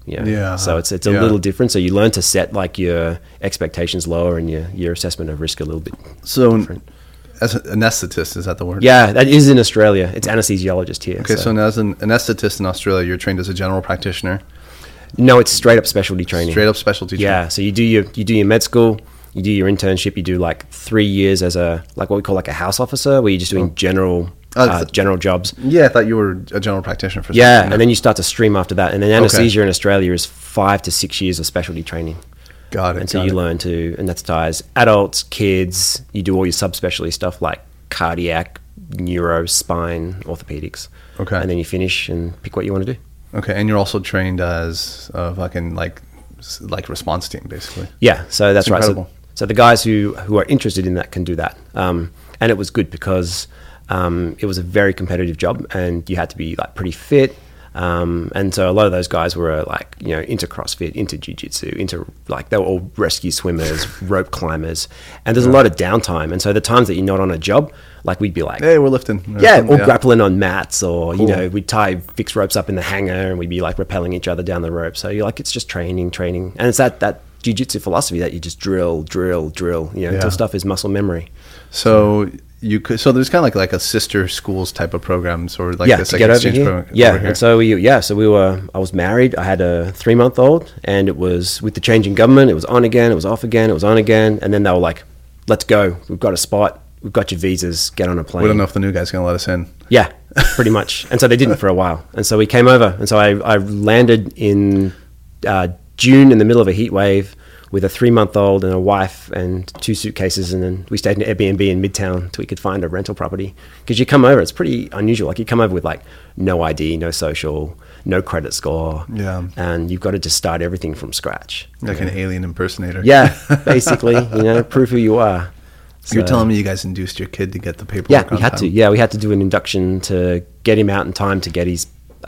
Speaker 2: So it's a little different. So you learn to set like your expectations lower and your assessment of risk a little bit different.
Speaker 1: As an anesthetist, is that the word?
Speaker 2: Yeah, that is in Australia. It's anesthesiologist here.
Speaker 1: Okay, so now as an anesthetist in Australia, you're trained as a general practitioner.
Speaker 2: No, it's straight up specialty training.
Speaker 1: Straight up specialty training.
Speaker 2: Yeah, so you do your med school, you do your internship, you do like 3 years as what we call like a house officer, where you're just doing general jobs.
Speaker 1: Yeah, I thought you were a general practitioner for
Speaker 2: Yeah, and then you start to stream after that. And then anesthesia in Australia is 5 to 6 years of specialty training.
Speaker 1: Got it.
Speaker 2: And so you learn to anesthetize adults, kids. You do all your subspecialty stuff like cardiac, neuro, spine, orthopedics.
Speaker 1: Okay.
Speaker 2: And then you finish and pick what you want to do.
Speaker 1: Okay, and you're also trained as a fucking like response team, basically.
Speaker 2: Yeah, so that's right. So the guys who are interested in that can do that. And it was good because it was a very competitive job, and you had to be like pretty fit. And so a lot of those guys were like, into CrossFit, into jiu-jitsu, they were all rescue swimmers, rope climbers, and there's a lot of downtime. And so the times that you're not on a job, like we'd be like,
Speaker 1: hey, we're lifting.
Speaker 2: Grappling on mats, or, we'd tie fixed ropes up in the hangar and we'd be like rappelling each other down the rope. So you're like, it's just training. And it's that jiu-jitsu philosophy that you just drill, until stuff is muscle memory.
Speaker 1: So there's kind of like a sister schools type of programs, or like this like exchange program.
Speaker 2: Yeah, and so I was married. I had a 3-month-old, and it was with the change in government. It was on again, it was off again, it was on again, and then they were like, "Let's go. We've got a spot. We've got your visas. Get on a plane."
Speaker 1: We don't know if the new guy's going to let us in.
Speaker 2: Yeah, pretty much. And so they didn't for a while, and so we came over, and so I landed in June in the middle of a heat wave, with a 3-month-old and a wife and 2 suitcases, and then we stayed in an Airbnb in Midtown till we could find a rental property. Because you come over, it's pretty unusual. Like you come over with like no ID, no social, no credit score, and you've got to just start everything from scratch.
Speaker 1: Like an alien impersonator.
Speaker 2: Yeah, basically, prove who you are. So,
Speaker 1: you're telling me you guys induced your kid to get the paperwork?
Speaker 2: Yeah, we had to. Yeah, we had to do an induction to get him out in time to get his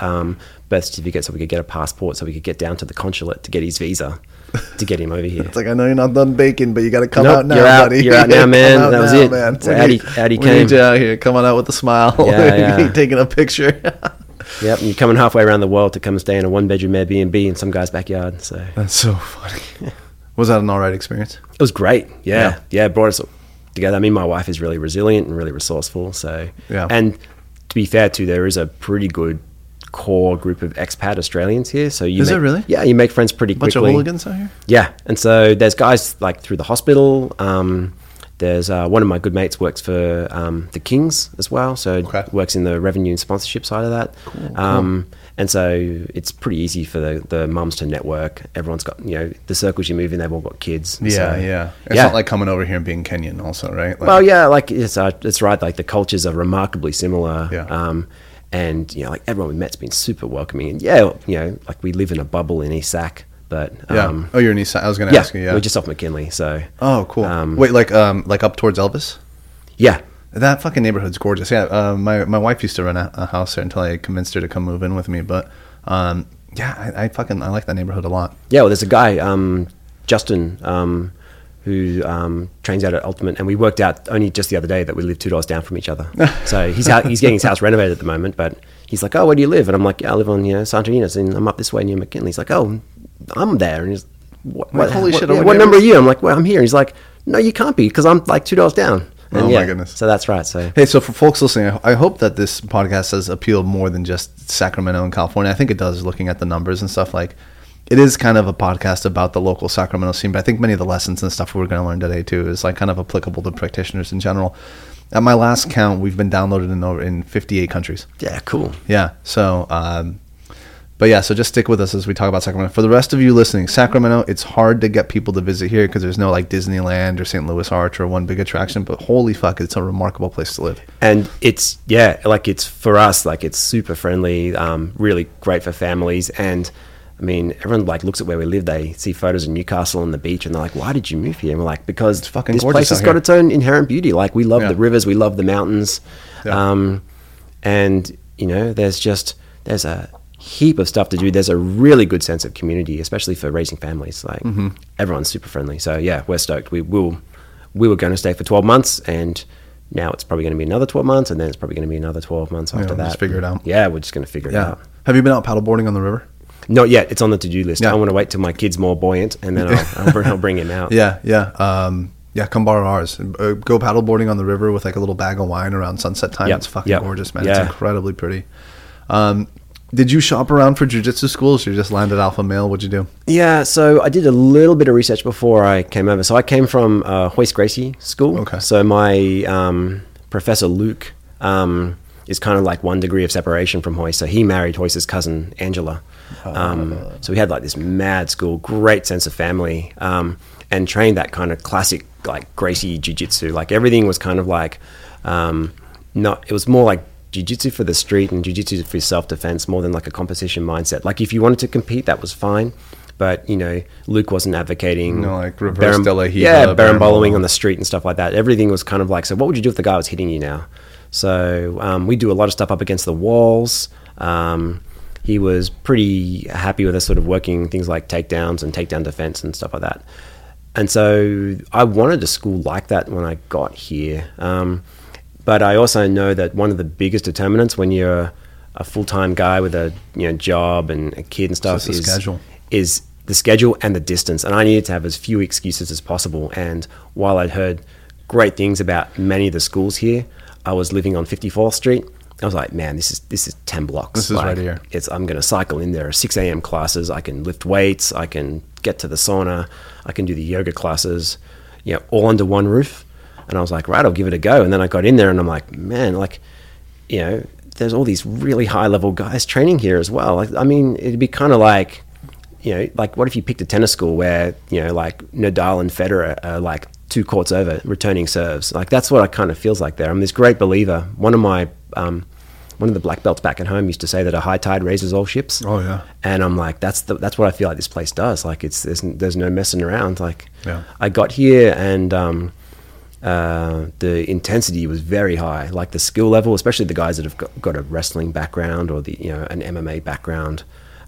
Speaker 2: birth certificate, so we could get a passport, so we could get down to the consulate to get his visa. To get him over here.
Speaker 1: It's like, I know you're not done baking, but you got to come out now, buddy.
Speaker 2: You're out now, man. That was it. Man. So out he came.
Speaker 1: We need you out here. Come on out with a smile. Yeah. Taking a picture.
Speaker 2: Yep, and you're coming halfway around the world to come and stay in a 1-bedroom Airbnb in some guy's backyard. So
Speaker 1: that's so funny. Was that an all right experience?
Speaker 2: It was great. Yeah, it brought us together. I mean, my wife is really resilient and really resourceful. So and to be fair too, there is a pretty good core group of expat Australians here. So
Speaker 1: is it really?
Speaker 2: Yeah, you make friends pretty quickly.
Speaker 1: Bunch of hooligans out here?
Speaker 2: Yeah, and so there's guys like through the hospital. There's one of my good mates works for the Kings as well, so works in the revenue and sponsorship side of that. Cool. And so it's pretty easy for the mums to network. Everyone's got, the circles you move in, they've all got kids.
Speaker 1: Yeah. It's not like coming over here and being Kenyan also, right?
Speaker 2: Well, yeah, like it's right. Like the cultures are remarkably similar.
Speaker 1: Yeah.
Speaker 2: And like everyone we met's been super welcoming, and like we live in a bubble in East Sac, but
Speaker 1: you're in East Sac. I was going to ask you. Yeah,
Speaker 2: we're just off McKinley, so
Speaker 1: cool. Wait, like up towards Elvis?
Speaker 2: Yeah,
Speaker 1: that fucking neighborhood's gorgeous. Yeah, my wife used to run a house there until I convinced her to come move in with me. But I like that neighborhood a lot.
Speaker 2: Yeah, well, there's a guy, Justin, who trains out at Ultimate, and we worked out only just the other day that we live 2 doors down from each other. So he's getting his house renovated at the moment, but he's like, "Oh, where do you live?" And I'm like, "Yeah, I live on Santa Ynez, and I'm up this way near McKinley." He's like, "Oh, I'm there," and he's what number are you? I'm like, "Well, I'm here." He's like, "No, you can't be, because I'm like 2 doors down." And
Speaker 1: my goodness.
Speaker 2: So that's right. So
Speaker 1: hey, so for folks listening, I hope that this podcast has appealed more than just Sacramento and California. I think it does, looking at the numbers and stuff. Like, it is kind of a podcast about the local Sacramento scene, but I think many of the lessons and stuff we're going to learn today too is like kind of applicable to practitioners in general. At my last count, we've been downloaded in 58 countries.
Speaker 2: Yeah, cool.
Speaker 1: Yeah, so But yeah, so just stick with us as we talk about Sacramento. For the rest of you listening, Sacramento, it's hard to get people to visit here because there's no like Disneyland or St. Louis Arch or one big attraction, but holy fuck, it's a remarkable place to live.
Speaker 2: And it's, yeah, like it's for us, like it's super friendly, really great for families. And I mean, everyone like looks at where we live, they see photos of Newcastle and the beach and they're like, why did you move here? And we're like, because
Speaker 1: it's fucking
Speaker 2: this
Speaker 1: gorgeous
Speaker 2: place has
Speaker 1: out
Speaker 2: got
Speaker 1: here.
Speaker 2: its own inherent beauty. Like we love the rivers, we love the mountains.
Speaker 1: Yeah.
Speaker 2: And you know, there's a heap of stuff to do. There's a really good sense of community, especially for raising families. Like everyone's super friendly. So yeah, we're stoked. We were going to stay for 12 months and now it's probably going to be another 12 months and then it's probably going to be another 12 months after that.
Speaker 1: Just figure it out.
Speaker 2: Yeah, we're just going to figure it out.
Speaker 1: Have you been out paddleboarding on the river?
Speaker 2: Not yet. It's on the to-do list.
Speaker 1: Yeah.
Speaker 2: I want to wait till my kid's more buoyant and then I'll bring him out.
Speaker 1: Yeah. Yeah, come borrow ours. Go paddleboarding on the river with like a little bag of wine around sunset time.
Speaker 2: Yep.
Speaker 1: It's fucking gorgeous, man.
Speaker 2: Yeah.
Speaker 1: It's incredibly pretty. Did you shop around for jiu-jitsu schools or you just landed Alpha Male? What'd you do?
Speaker 2: Yeah, so I did a little bit of research before I came over. So I came from Hoist Gracie School.
Speaker 1: Okay.
Speaker 2: So my Professor Luke is kind of like one degree of separation from Hoist. So he married Hoist's cousin, Angela. So we had like this mad school, great sense of family, and trained that kind of classic like Gracie jiu-jitsu. Like everything was kind of like, it was more like jiu-jitsu for the street and jiu-jitsu for self-defense more than like a competition mindset. Like if you wanted to compete, that was fine. But, you know, Luke wasn't advocating...
Speaker 1: like reverse De La Riva.
Speaker 2: Yeah, berimboloing on the street and stuff like that. Everything was kind of like, so what would you do if the guy was hitting you now? So we do a lot of stuff up against the walls. He was pretty happy with us sort of working things like takedowns and takedown defense and stuff like that. And so I wanted a school like that when I got here. But I also know that one of the biggest determinants when you're a full-time guy with a job and a kid and stuff
Speaker 1: is
Speaker 2: the schedule and the distance. And I needed to have as few excuses as possible. And while I'd heard great things about many of the schools here, I was living on 54th Street. I was like, man, this is 10 blocks.
Speaker 1: This is
Speaker 2: like,
Speaker 1: right here.
Speaker 2: I'm going to cycle in there. 6 a.m. classes. I can lift weights. I can get to the sauna. I can do the yoga classes, all under one roof. And I was like, right, I'll give it a go. And then I got in there and I'm like, man, there's all these really high level guys training here as well. Like, I mean, it'd be kind of like, like what if you picked a tennis school where, like Nadal and Federer are like 2 courts over returning serves. Like that's what it kind of feels like there. I'm this great believer. One of the black belts back at home used to say that a high tide raises all ships.
Speaker 1: Oh yeah.
Speaker 2: And I'm like, that's what I feel like this place does. Like there's no messing around. Like I got here and the intensity was very high. Like the skill level, especially the guys that have got a wrestling background or an MMA background.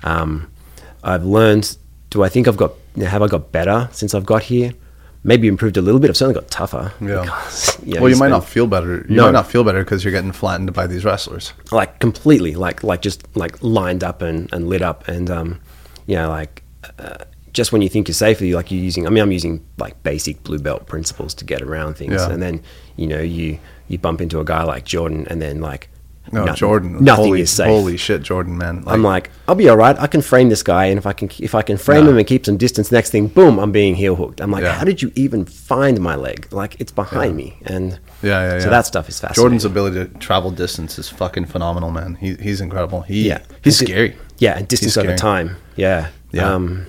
Speaker 2: I've learned. Do I think have I got better since I've got here? Maybe improved a little bit. I've certainly got tougher.
Speaker 1: Yeah.
Speaker 2: Because,
Speaker 1: well, you might not feel better. You might not feel better because you're getting flattened by these wrestlers.
Speaker 2: Like completely, like just like lined up and lit up, and just when you think you're safe, you're using. I mean, I'm using like basic blue belt principles to get around things, and then you bump into a guy like Jordan, and then like.
Speaker 1: No, Jordan.
Speaker 2: Nothing is safe.
Speaker 1: Holy shit, Jordan, man!
Speaker 2: I'm like, I'll be all right. I can frame this guy, and if I can frame him and keep some distance, next thing, boom, I'm being heel hooked. I'm like, how did you even find my leg? Like, it's behind me, and so that stuff is fascinating.
Speaker 1: Jordan's ability to travel distance is fucking phenomenal, man. He's incredible. He's scary.
Speaker 2: Yeah, and distance over time. Yeah. And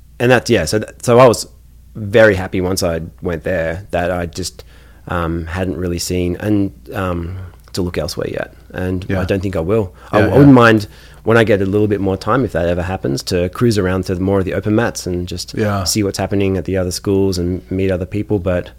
Speaker 2: so I was very happy once I went there that I just hadn't really seen to look elsewhere yet, and I don't think I will. I wouldn't mind when I get a little bit more time, if that ever happens, to cruise around to more of the open mats and just see what's happening at the other schools and meet other people. But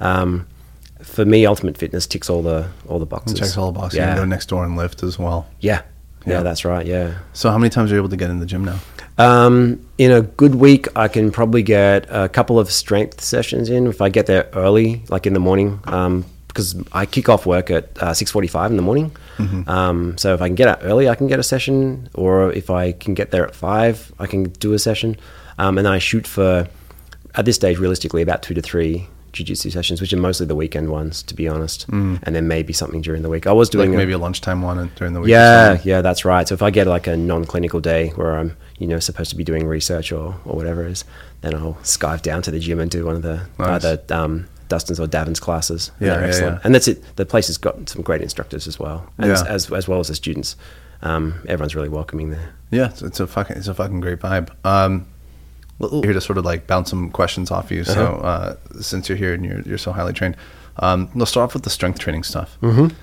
Speaker 2: for me, Ultimate Fitness ticks all the boxes.
Speaker 1: It checks all the boxes. You can go next door and lift as well.
Speaker 2: Yeah, that's right. Yeah.
Speaker 1: So how many times are you able to get in the gym now?
Speaker 2: In a good week, I can probably get a couple of strength sessions in if I get there early, like in the morning. Because I kick off work at 6:45 in the morning. Mm-hmm. So if I can get out early, I can get a session. Or if I can get there at 5, I can do a session. And then I shoot for, at this stage, realistically, about 2 to 3 jiu-jitsu sessions, which are mostly the weekend ones, to be honest. And then maybe something during the week. I was doing
Speaker 1: maybe a lunchtime one during the week.
Speaker 2: Yeah, that's right. So if I get like a non-clinical day where I'm, supposed to be doing research or whatever it is, then I'll skive down to the gym and do one of the either Dustin's or Davin's classes. They're excellent. And that's it. The place has got some great instructors as well, and as well as the students. everyone's really welcoming there.
Speaker 1: Yeah, it's a fucking great vibe. We're here to sort of like bounce some questions off you. So since you're here and you're so highly trained, let's start off with the strength training stuff.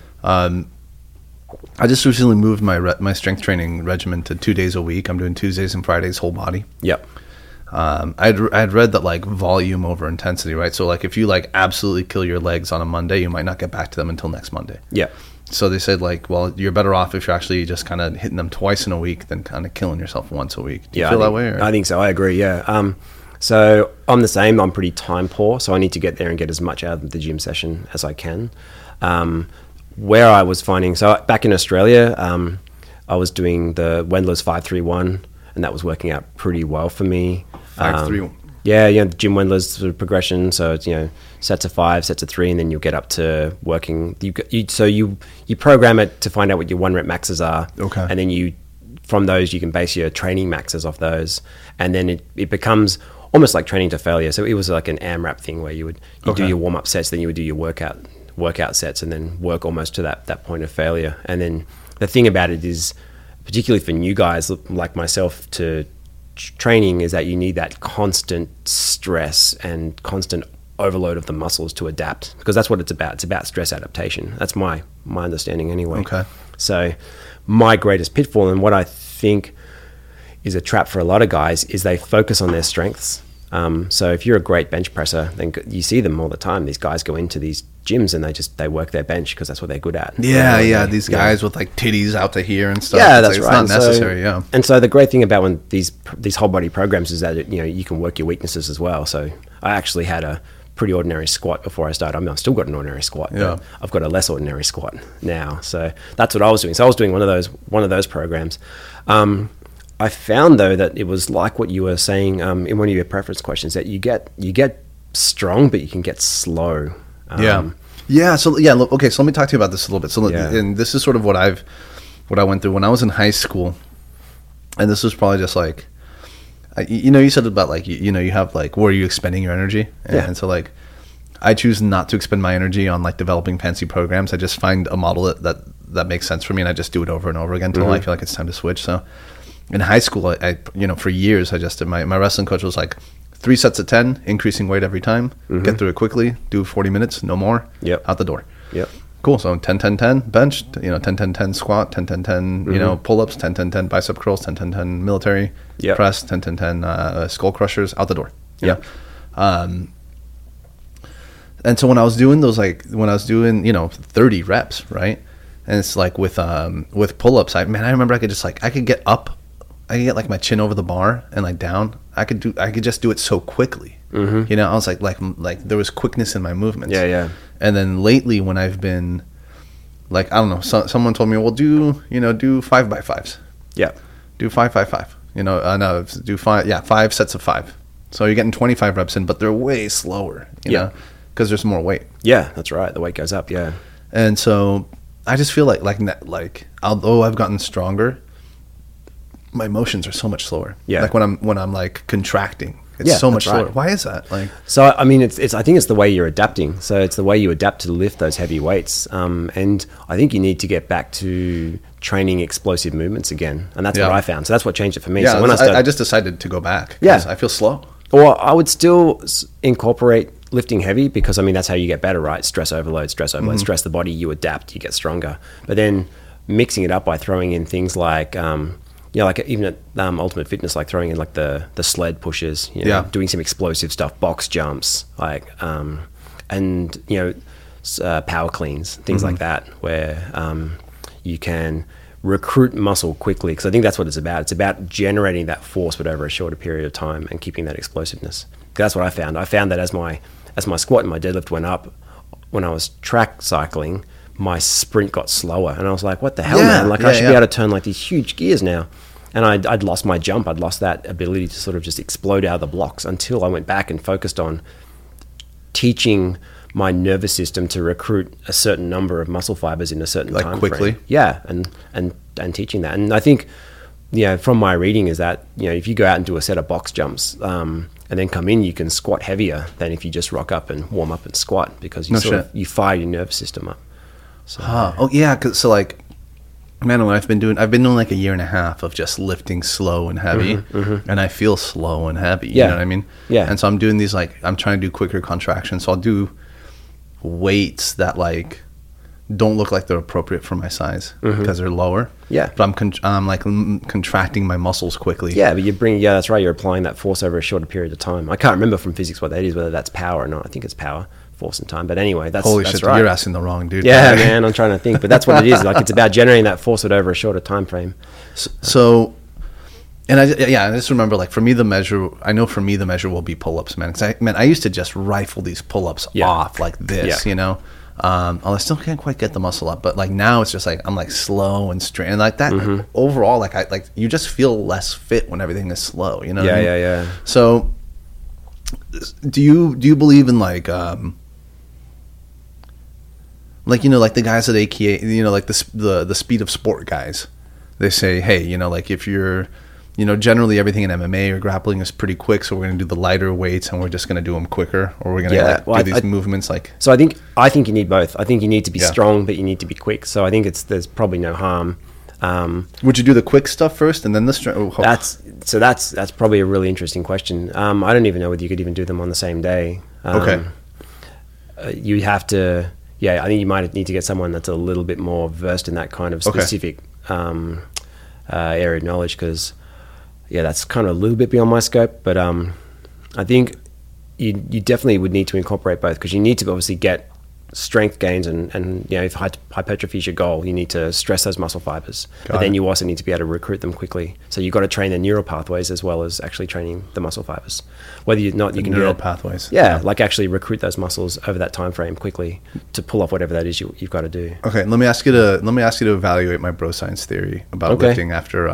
Speaker 1: I just recently moved my strength training regimen to 2 days a week. I'm doing Tuesdays and Fridays whole body.
Speaker 2: Yep.
Speaker 1: I'd read that like volume over intensity, right? So like if you like absolutely kill your legs on a Monday, you might not get back to them until next Monday.
Speaker 2: Yeah.
Speaker 1: So they said like, well, you're better off if you're actually just kind of hitting them twice in a week than kind of killing yourself once a week. Do you feel that way? Or?
Speaker 2: I think so. I agree. Yeah. So I'm the same. I'm pretty time poor, so I need to get there and get as much out of the gym session as I can. Where I was finding, so back in Australia, I was doing the Wendler's 5-3-1, and that was working out pretty well for me.
Speaker 1: 5-3-1.
Speaker 2: Yeah, Jim Wendler's sort of progression. So it's sets of 5, sets of 3, and then you'll get up to working. So you program it to find out what your 1 rep maxes are.
Speaker 1: Okay.
Speaker 2: And then from those you can base your training maxes off those, and then it becomes almost like training to failure. So it was like an AMRAP thing where you do your warm up sets, then you would do your workout sets, and then work almost to that point of failure. And then the thing about it is, particularly for new guys like myself, to training is that you need that constant stress and constant overload of the muscles to adapt, because that's what it's about. It's about stress adaptation. That's my understanding anyway.
Speaker 1: Okay.
Speaker 2: So my greatest pitfall, and what I think is a trap for a lot of guys, is they focus on their strengths. So if you're a great bench presser, then you see them all the time. These guys go into these gyms and they work their bench because that's what they're good at.
Speaker 1: Yeah. These guys with like titties out to here and stuff.
Speaker 2: Yeah, that's
Speaker 1: like,
Speaker 2: right.
Speaker 1: It's not necessary. Yeah.
Speaker 2: And so the great thing about when these whole body programs is that you can work your weaknesses as well. So I actually had a pretty ordinary squat before I started. I mean, I've still got an ordinary squat, but I've got a less ordinary squat now. So that's what I was doing. So I was doing one of those programs. I found though that it was like what you were saying in one of your preference questions, that you get strong, but you can get slow.
Speaker 1: So let me talk to you about this a little bit. So and this is sort of what I went through when I was in high school, and this was probably just like, you said about like you have like, where are you expending your energy? And so like I choose not to expend my energy on like developing fancy programs. I just find a model that makes sense for me, and I just do it over and over again until I feel like it's time to switch. So in high school, I for years I just did my wrestling coach was like 3 sets of 10, increasing weight every time, get through it quickly, do 40 minutes, no more, out the door.
Speaker 2: Yep.
Speaker 1: Cool. So 10-10-10 bench, 10-10-10 squat, 10-10-10 pull-ups, 10-10-10 bicep curls, 10-10-10 military press, 10-10-10 skull crushers, out the door.
Speaker 2: Yeah.
Speaker 1: And so when I was doing those, like when I was doing 30 reps, right? And it's like with pull-ups, I remember I could get up. I could get like my chin over the bar and like down. I could just do it so quickly. I was like there was quickness in my movements.
Speaker 2: Yeah.
Speaker 1: And then lately, when I've been like, I don't know, someone told me, well, do 5x5s.
Speaker 2: Yeah.
Speaker 1: Do 5-5-5. No, do 5 sets of 5. So you're getting 25 reps in, but they're way slower. You know, because there's more weight.
Speaker 2: Yeah, that's right. The weight goes up. Yeah.
Speaker 1: And so I just feel like although I've gotten stronger, my motions are so much slower. Yeah. Like when I'm like contracting, it's so much slower. Right. Why is that? Like,
Speaker 2: so I mean, it's I think it's the way you're adapting. So it's the way you adapt to lift those heavy weights. And I think you need to get back to training explosive movements again. And that's what I found. So that's what changed it for me.
Speaker 1: Yeah.
Speaker 2: So when
Speaker 1: I just decided to go back. I feel slow.
Speaker 2: Or I would still incorporate lifting heavy, because I mean that's how you get better, right? Stress overload, stress the body, you adapt, you get stronger. But then mixing it up by throwing in things like like even at Ultimate Fitness, like throwing in like the sled pushes, doing some explosive stuff, box jumps, like and power cleans, things like that, where you can recruit muscle quickly, because I think that's what it's about. It's about generating that force, but over a shorter period of time, and keeping that explosiveness. That's what I found. I found that as my squat and my deadlift went up, when I was track cycling, my sprint got slower, and I was like, what the hell, man? Like I should be able to turn like these huge gears now. And I'd lost my jump. I'd lost that ability to sort of just explode out of the blocks, until I went back and focused on teaching my nervous system to recruit a certain number of muscle fibers in a certain time
Speaker 1: quickly
Speaker 2: frame. Yeah, and teaching that. And I think, from my reading is that, if you go out and do a set of box jumps, and then come in, you can squat heavier than if you just rock up and warm up and squat, because you fire your nervous system up. So,
Speaker 1: oh yeah, 'cause so like man, I've been doing like a year and a half of just lifting slow and heavy, and I feel slow and heavy. You know what I mean?
Speaker 2: Yeah.
Speaker 1: And so I'm doing these, like, I'm trying to do quicker contractions. So I'll do weights that like don't look like they're appropriate for my size because they're lower. Yeah. But I'm contracting my muscles quickly.
Speaker 2: Yeah, but that's right. You're applying that force over a shorter period of time. I can't remember from physics what that is, whether that's power or not. I think it's power, force and time. But anyway, that's
Speaker 1: shit,
Speaker 2: right.
Speaker 1: You're asking the wrong dude.
Speaker 2: Yeah, man, I'm trying to think. But that's what it is. Like, it's about generating that force over a shorter time frame.
Speaker 1: So and I just remember, like, for me the measure will be pull-ups, man. Because I used to just rifle these pull-ups off like this, you know. I still can't quite get the muscle up, but like now it's just like I'm like slow and straight, and like that overall, like you just feel less fit when everything is slow, you know?
Speaker 2: Yeah,
Speaker 1: what I mean?
Speaker 2: yeah.
Speaker 1: So, do you believe in like you know, like the guys at AKA, you know, like the speed of sport guys, they say, hey, you know, like if you're, you know, generally everything in MMA or grappling is pretty quick, so we're going to do the lighter weights and we're just going to do them quicker, or we're going to do these movements like.
Speaker 2: So I think you need both. I think you need to be strong, but you need to be quick. So I think there's probably no harm.
Speaker 1: Would you do the quick stuff first and then the strength?
Speaker 2: That's probably a really interesting question. I don't even know whether you could even do them on the same day. You have to. Yeah, I think you might need to get someone that's a little bit more versed in that kind of specific area of knowledge, because. Yeah, that's kind of a little bit beyond my scope, but I think you definitely would need to incorporate both, because you need to obviously get strength gains and you know, if hypertrophy is your goal, you need to stress those muscle fibers. But then you also need to be able to recruit them quickly. So you've got to train the neural pathways as well as actually training the muscle fibers. Whether you can do neural
Speaker 1: pathways.
Speaker 2: Yeah, like actually recruit those muscles over that time frame quickly to pull off whatever that is you've got to do.
Speaker 1: Okay, let me ask you to evaluate my bro science theory about lifting after.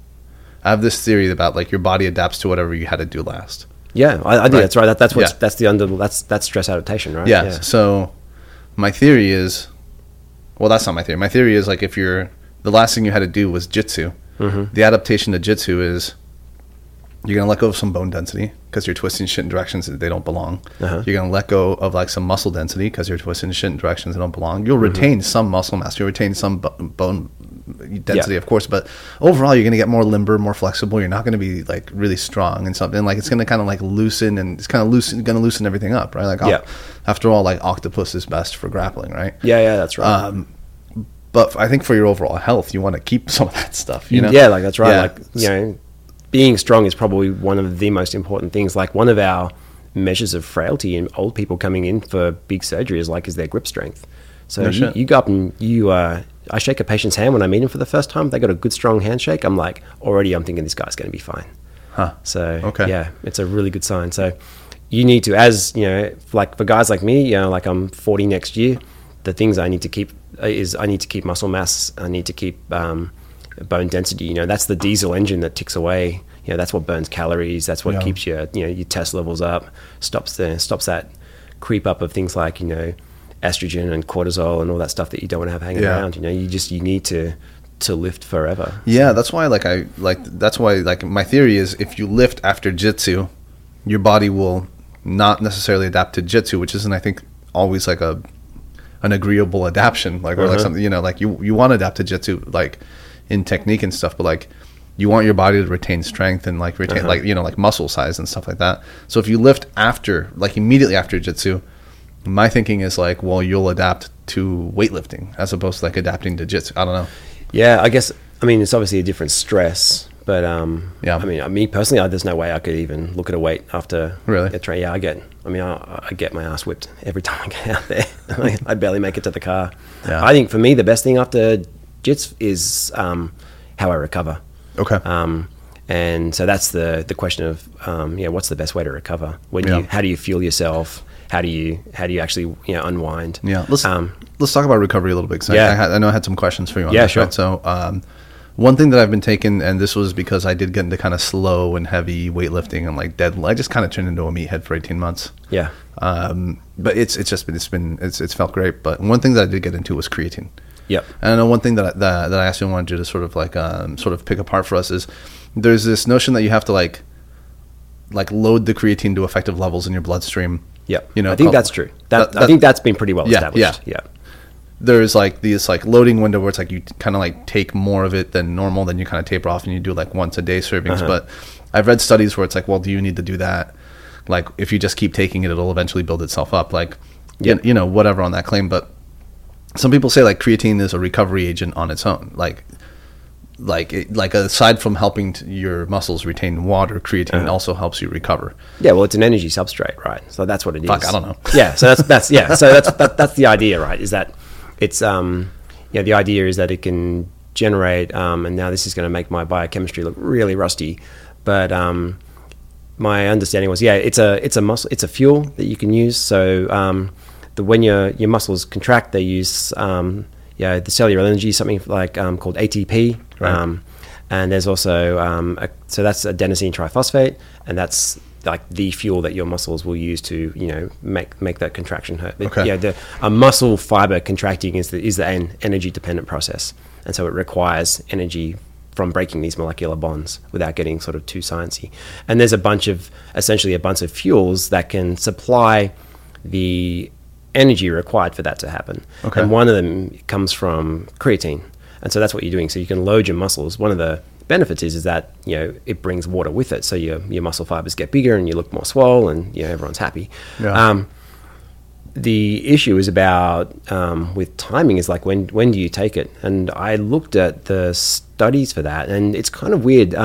Speaker 1: I have this theory about like your body adapts to whatever you had to do last.
Speaker 2: Yeah, I think that's right. That's stress adaptation, right?
Speaker 1: Yeah. So my theory is, well, that's not my theory. My theory is like if the last thing you had to do was jitsu, the adaptation to jitsu is you're gonna let go of some bone density because you're twisting shit in directions that they don't belong. You're gonna let go of like some muscle density because you're twisting shit in directions that don't belong. You'll retain some muscle mass. You'll retain some bone density, of course, but overall you're going to get more limber, more flexible. You're not going to be like really strong and something. Like it's going to kind of like loosen, and it's kind of going to loosen everything up, right? Like after all, like octopus is best for grappling, right?
Speaker 2: Yeah, that's right.
Speaker 1: But I think for your overall health, you want to keep some of that stuff, you know?
Speaker 2: Yeah, like that's right. Yeah. Like, you know, being strong is probably one of the most important things. Like one of our measures of frailty in old people coming in for big surgery is their grip strength. So you go up and I shake a patient's hand when I meet him for the first time. They got a good strong handshake. I'm thinking this guy's going to be fine. So yeah, it's a really good sign. So you need to, as you know, like for guys like me, you know, like I'm 40 next year. The things I need to keep is I need to keep muscle mass. I need to keep bone density. You know, that's the diesel engine that ticks away. You know, that's what burns calories. That's what keeps your test levels up. Stops that creep up of things like, you know, estrogen and cortisol and all that stuff that you don't want to have hanging around. You know, you need to lift forever.
Speaker 1: Yeah, that's why my theory is if you lift after jitsu, your body will not necessarily adapt to jitsu, which isn't, I think, always like an agreeable adaptation, like or like something, you know, like you want to adapt to jitsu like in technique and stuff, but like you want your body to retain strength and like retain like, you know, like muscle size and stuff like that. So if you lift after, like immediately after jitsu, my thinking is like, well, you'll adapt to weightlifting as opposed to like adapting to jitsu. I don't know.
Speaker 2: Yeah, I guess, I mean, it's obviously a different stress, but I mean, me personally, there's no way I could even look at a weight after a train. Yeah, I get my ass whipped every time I get out there. I barely make it to the car. Yeah. I think for me, the best thing after jits is how I recover.
Speaker 1: Okay.
Speaker 2: And so that's the question of, what's the best way to recover? How do you fuel yourself? How do you actually, you know, unwind? Yeah.
Speaker 1: Let's talk about recovery a little bit. I know I had some questions for you on that.
Speaker 2: Sure.
Speaker 1: Right? So, one thing that I've been taking, and this was because I did get into kind of slow and heavy weightlifting and like deadlift. I just kind of turned into a meathead for 18 months. Yeah. But it's felt great. But one thing that I did get into was creatine. Yep. And I know one thing that I actually wanted you to sort of pick apart for us is there's this notion that you have to like load the creatine to effective levels in your bloodstream.
Speaker 2: Yeah, you know, I think that's true. I think that's been pretty well established. Yeah.
Speaker 1: there's like this like loading window where it's like you kind of like take more of it than normal, then you kind of taper off and you do like once a day servings. But I've read studies where it's like, well, do you need to do that? Like if you just keep taking it, it'll eventually build itself up. Like, you know, whatever on that claim. But some people say like creatine is a recovery agent on its own. Like aside from helping your muscles retain water, creatine also helps you recover.
Speaker 2: Yeah, well, it's an energy substrate, right? So that's what it is.
Speaker 1: Fuck, I don't know.
Speaker 2: Yeah, so that's the idea, right? Is that it's the idea is that it can generate, and now this is going to make my biochemistry look really rusty, but my understanding was it's a muscle, it's a fuel that you can use. So when your muscles contract, they use the cellular energy, something like called ATP. Right. And there's also so that's adenosine triphosphate, and that's like the fuel that your muscles will use to, you know, make that contraction hurt.
Speaker 1: Okay.
Speaker 2: Yeah, a muscle fiber contracting is an energy dependent process, and so it requires energy from breaking these molecular bonds without getting sort of too sciencey. And there's essentially a bunch of fuels that can supply the energy required for that to happen. Okay. And one of them comes from creatine. And so that's what you're doing. So you can load your muscles. One of the benefits is that, you know, it brings water with it. So your muscle fibers get bigger and you look more swole and, you know, everyone's happy. Yeah. The issue is about with timing is like when do you take it? And I looked at the studies for that, and it's kind of weird.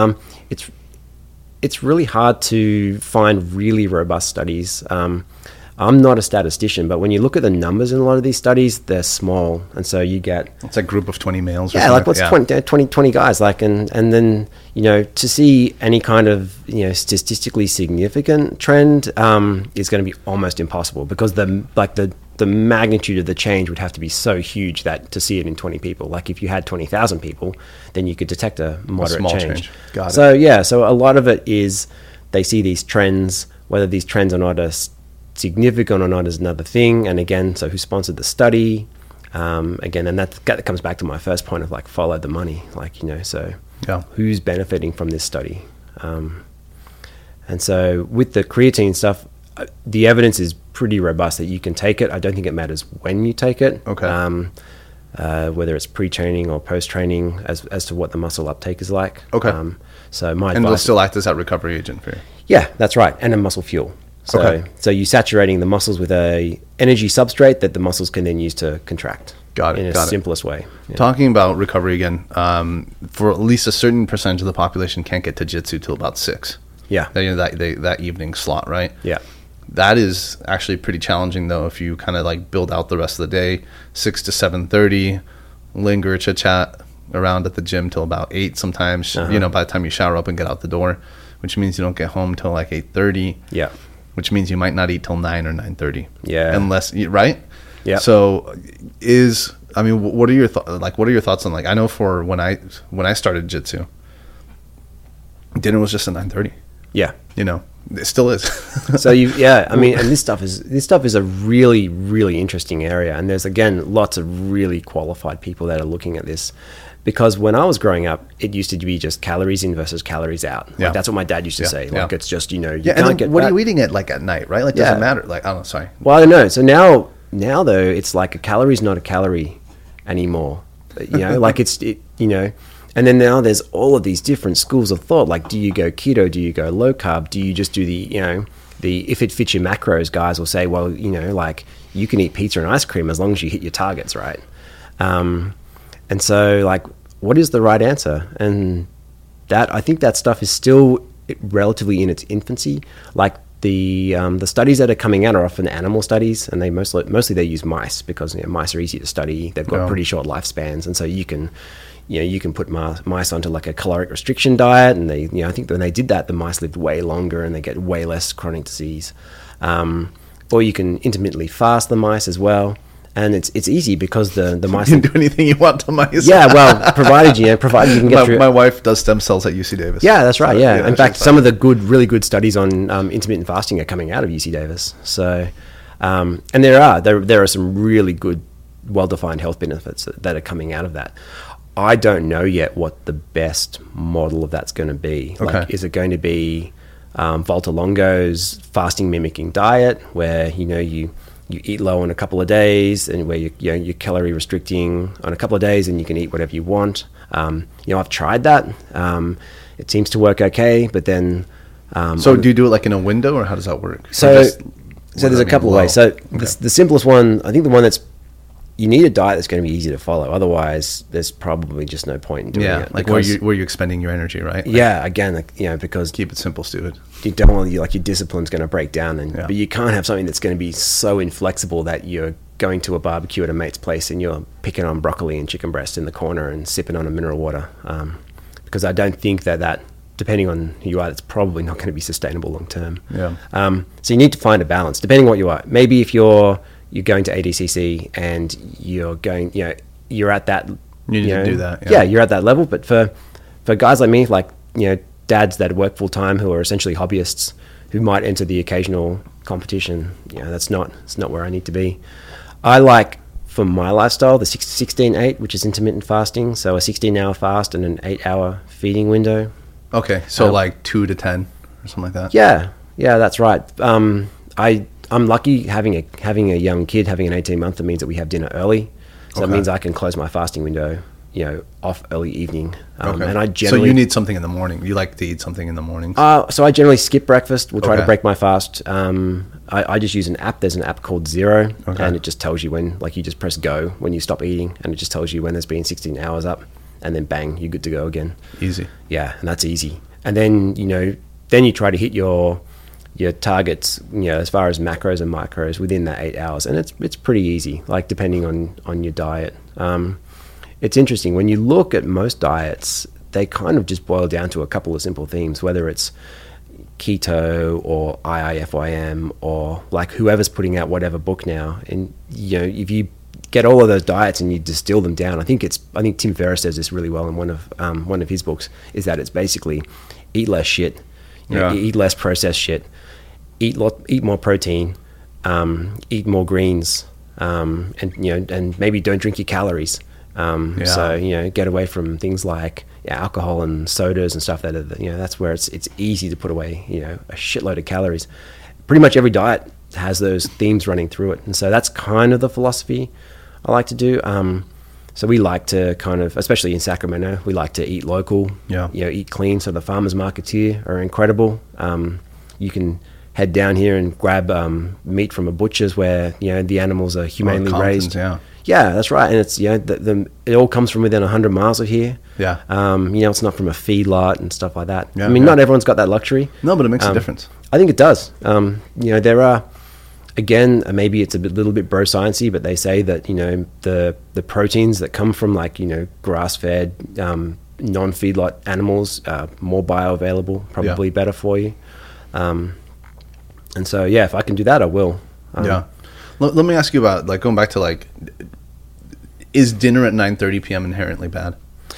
Speaker 2: It's really hard to find really robust studies. I'm not a statistician, but when you look at the numbers in a lot of these studies, they're small. And so you get...
Speaker 1: It's a group of 20 males.
Speaker 2: Yeah, like what's 20 guys? Like, and then, you know, to see any kind of, you know, statistically significant trend is going to be almost impossible, because the magnitude of the change would have to be so huge that to see it in 20 people. Like if you had 20,000 people, then you could detect a moderate change.
Speaker 1: Got it.
Speaker 2: So, yeah, so a lot of it is they see these trends, whether these trends are not significant or not is another thing. And again, so who sponsored the study? Again, and that comes back to my first point of like follow the money, like, you know, so who's benefiting from this study? And so with the creatine stuff, the evidence is pretty robust that you can take it. I don't think it matters when you take it.
Speaker 1: Okay.
Speaker 2: Whether it's pre-training or post-training, as to what the muscle uptake is like.
Speaker 1: Okay.
Speaker 2: So my advice,
Speaker 1: and it'll still act as that recovery agent for you.
Speaker 2: Yeah, that's right, and a muscle fuel. So you're saturating the muscles with a energy substrate that the muscles can then use to contract.
Speaker 1: Got it.
Speaker 2: In the simplest way. Yeah.
Speaker 1: Talking about recovery again, for at least a certain percentage of the population can't get to jitsu till about 6.
Speaker 2: Yeah.
Speaker 1: You know, that evening slot, right?
Speaker 2: Yeah.
Speaker 1: That is actually pretty challenging, though, if you kind of like build out the rest of the day, 6 to 7:30, linger, chit chat around at the gym till about 8 sometimes. You know, by the time you shower up and get out the door, which means you don't get home till like 8:30.
Speaker 2: Yeah.
Speaker 1: Which means you might not eat till 9 or 9:30.
Speaker 2: Yeah.
Speaker 1: Unless, right?
Speaker 2: Yeah.
Speaker 1: So what are your thoughts on, like, I know for when I started jiu-jitsu, dinner was just at 9:30.
Speaker 2: Yeah.
Speaker 1: You know, it still is.
Speaker 2: So I mean, and this stuff is a really, really interesting area. And there's, again, lots of really qualified people that are looking at this. Because when I was growing up, it used to be just calories in versus calories out. Like, that's what my dad used to say. Like, it's just, you know, you can't get
Speaker 1: what are you eating at night, right? Like, doesn't matter. Like, I don't know, sorry.
Speaker 2: Well, I don't know. So now though, it's like a calorie is not a calorie anymore. You know, like you know, and then now there's all of these different schools of thought. Like, do you go keto? Do you go low carb? Do you just do if it fits your macros? Guys will say, well, you know, like, you can eat pizza and ice cream as long as you hit your targets, right? And so, like, what is the right answer? And I think that stuff is still relatively in its infancy. Like, the studies that are coming out are often animal studies, and they mostly they use mice, because, you know, mice are easy to study. They've got pretty short lifespans, and so you can put mice onto like a caloric restriction diet, and they, you know, I think when they did that, the mice lived way longer and they get way less chronic disease. Or you can intermittently fast the mice as well. And it's easy because the mice...
Speaker 1: You can do anything you want to mice.
Speaker 2: Yeah, well, provided you can get through...
Speaker 1: My wife does stem cells at UC Davis.
Speaker 2: Yeah, that's right, yeah. In fact, some of the really good studies on intermittent fasting are coming out of UC Davis. So, and there are some really good, well-defined health benefits that are coming out of that. I don't know yet what the best model of that's going to be.
Speaker 1: Okay.
Speaker 2: Like, is it going to be Volta Longo's fasting mimicking diet, where, you know, you you eat low on a couple of days, and where you're calorie restricting on a couple of days, and you can eat whatever you want. I've tried that. It seems to work okay, but then.
Speaker 1: So do you do it like in a window, or how does that work?
Speaker 2: So there's a couple of ways. So the simplest one, I think the one that's, you need a diet that's going to be easy to follow. Otherwise, there's probably just no point in doing it.
Speaker 1: Like where you're expending your energy, right?
Speaker 2: Again, because
Speaker 1: keep it simple, stupid.
Speaker 2: You don't want your discipline's going to break down, but you can't have something that's going to be so inflexible that you're going to a barbecue at a mate's place and you're picking on broccoli and chicken breast in the corner and sipping on a mineral water. Because I don't think that depending on who you are, that's probably not going to be sustainable long term.
Speaker 1: Yeah.
Speaker 2: So you need to find a balance depending on what you are. Maybe if you're going to ADCC and you're going, you're at that.
Speaker 1: You need to do that.
Speaker 2: Yeah, you're at that level. But for guys like me, like, dads that work full time who are essentially hobbyists who might enter the occasional competition, it's not where I need to be. I like, for my lifestyle, the 16-8, which is intermittent fasting. So a 16-hour fast and an 8-hour feeding window.
Speaker 1: Okay, so like 2 to 10 or something like that.
Speaker 2: Yeah, that's right. I'm lucky having a young kid, having an 18-month. That means that we have dinner early, so that means I can close my fasting window, off early evening. And I generally.
Speaker 1: So you need something in the morning. You like to eat something in the morning.
Speaker 2: So I generally skip breakfast. We'll try to break my fast. I just use an app. There's an app called Zero, and it just tells you when, you just press go when you stop eating, and it just tells you when there's been 16 hours up, and then bang, you're good to go again.
Speaker 1: Easy.
Speaker 2: Yeah, and that's easy. And then then you try to hit your targets, as far as macros and micros within that 8 hours, and it's pretty easy. Like, depending on your diet. It's interesting when you look at most diets, they kind of just boil down to a couple of simple themes, whether it's keto or IIFYM or like whoever's putting out whatever book now. And if you get all of those diets and you distill them down, I think Tim Ferriss does this really well in one of his books, is that it's basically eat less shit, eat less processed shit, eat more protein, eat more greens, and maybe don't drink your calories. So get away from things like alcohol and sodas and stuff that are, that's where it's easy to put away a shitload of calories. Pretty much every diet has those themes running through it, and so that's kind of the philosophy I like to do. So we like to kind of, especially in Sacramento, we like to eat local, eat clean. So the farmers markets here are incredible. You can head down here and grab meat from a butcher's where the animals are humanely raised. Yeah, that's right. And it's it all comes from within 100 miles of here.
Speaker 1: Yeah.
Speaker 2: It's not from a feedlot and stuff like that. Not everyone's got that luxury.
Speaker 1: No, but it makes a difference.
Speaker 2: I think it does. There are, again, maybe it's a little bit bro sciencey, but they say that the proteins that come from grass-fed non-feedlot animals are more bioavailable, probably better for you. And so if I can do that, I will.
Speaker 1: Let me ask you about going back to is dinner at 9:30 p.m. inherently bad?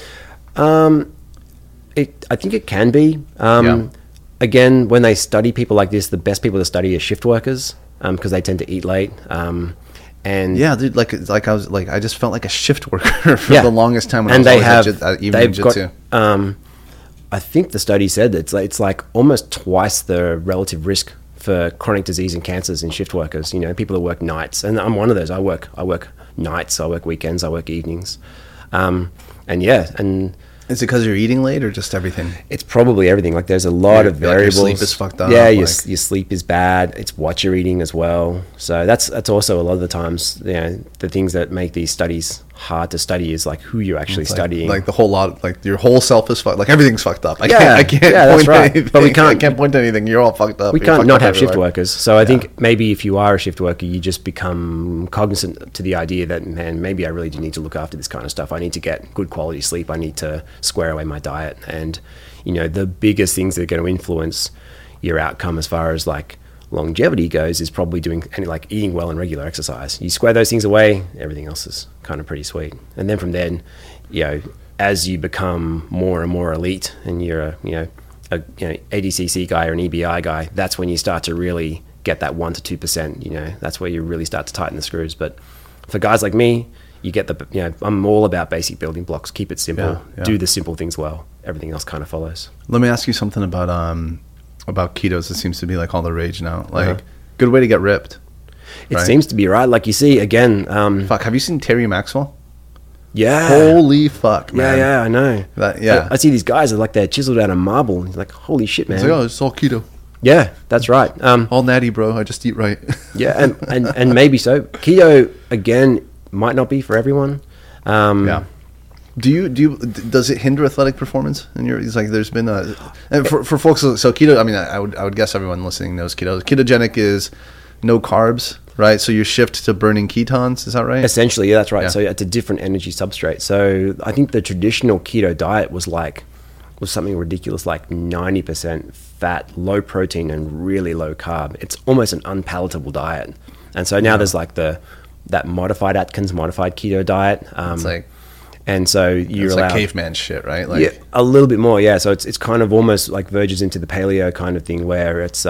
Speaker 2: I think it can be. Again, when they study people like this, the best people to study are shift workers, because they tend to eat late. And
Speaker 1: dude, I just felt like a shift worker for the longest time when I was at evening jiu-jitsu.
Speaker 2: I think the study said that it's like almost twice the relative risk for chronic disease and cancers in shift workers. People who work nights, and I'm one of those. I work nights, I work weekends, I work evenings, and is it because you're eating late or just everything? It's probably everything. There's a lot of variables. Your sleep is fucked up. Yeah, your sleep is bad. It's what you're eating as well. So that's also a lot of the times, the things that make these studies hard to study is who you're actually studying. The whole lot, your whole self is fucked. Everything's fucked up. I can't point to anything. But I can't point to anything. You're all fucked up. We can't not have shift workers. So I think maybe if you are a shift worker, you just become cognizant to the idea that, man, maybe I really do need to look after this kind of stuff. I need to get good quality sleep. I need to square away my diet. And, the biggest things that are going to influence your outcome as far as longevity goes is probably doing eating well and regular exercise. You square those things away, everything else is kind of pretty sweet. And then from then, as you become more and more elite and you're a ADCC guy or an EBI guy, that's when you start to really get that 1% to 2%. That's where you really start to tighten the screws. But for guys like me, you get I'm all about basic building blocks. Keep it simple. Do the simple things well. Everything else kind of follows. Let me ask you something about ketos. It seems to be all the rage now. Good way to get ripped. It
Speaker 1: right?
Speaker 2: seems to be, right? Like you see again.
Speaker 1: Fuck, have you seen Terry Maxwell?
Speaker 2: Yeah.
Speaker 1: Holy fuck, man.
Speaker 2: Yeah, I know.
Speaker 1: Yeah.
Speaker 2: I see these guys are like they're chiseled out of marble. It's like, holy shit, man.
Speaker 1: It's like, oh, it's all keto.
Speaker 2: Yeah, that's right.
Speaker 1: All natty, bro. I just eat right.
Speaker 2: Yeah, and maybe so. Keto again might not be for everyone.
Speaker 1: Yeah. Does it hinder athletic performance? And it's like there's been and for folks, so keto. I mean, I would guess everyone listening knows keto. Ketogenic is no carbs, right? So you shift to burning ketones. Is that right?
Speaker 2: Essentially, yeah, that's right.
Speaker 1: Yeah.
Speaker 2: So it's a different energy substrate. So I think the traditional keto diet was something ridiculous, like 90% fat, low protein, and really low carb. It's almost an unpalatable diet. And so now there's like that modified Atkins modified keto diet.
Speaker 1: It's like.
Speaker 2: And so you're allowed,
Speaker 1: like caveman shit, right? Like,
Speaker 2: yeah, a little bit more, yeah. So it's kind of almost like verges into the paleo kind of thing, where it's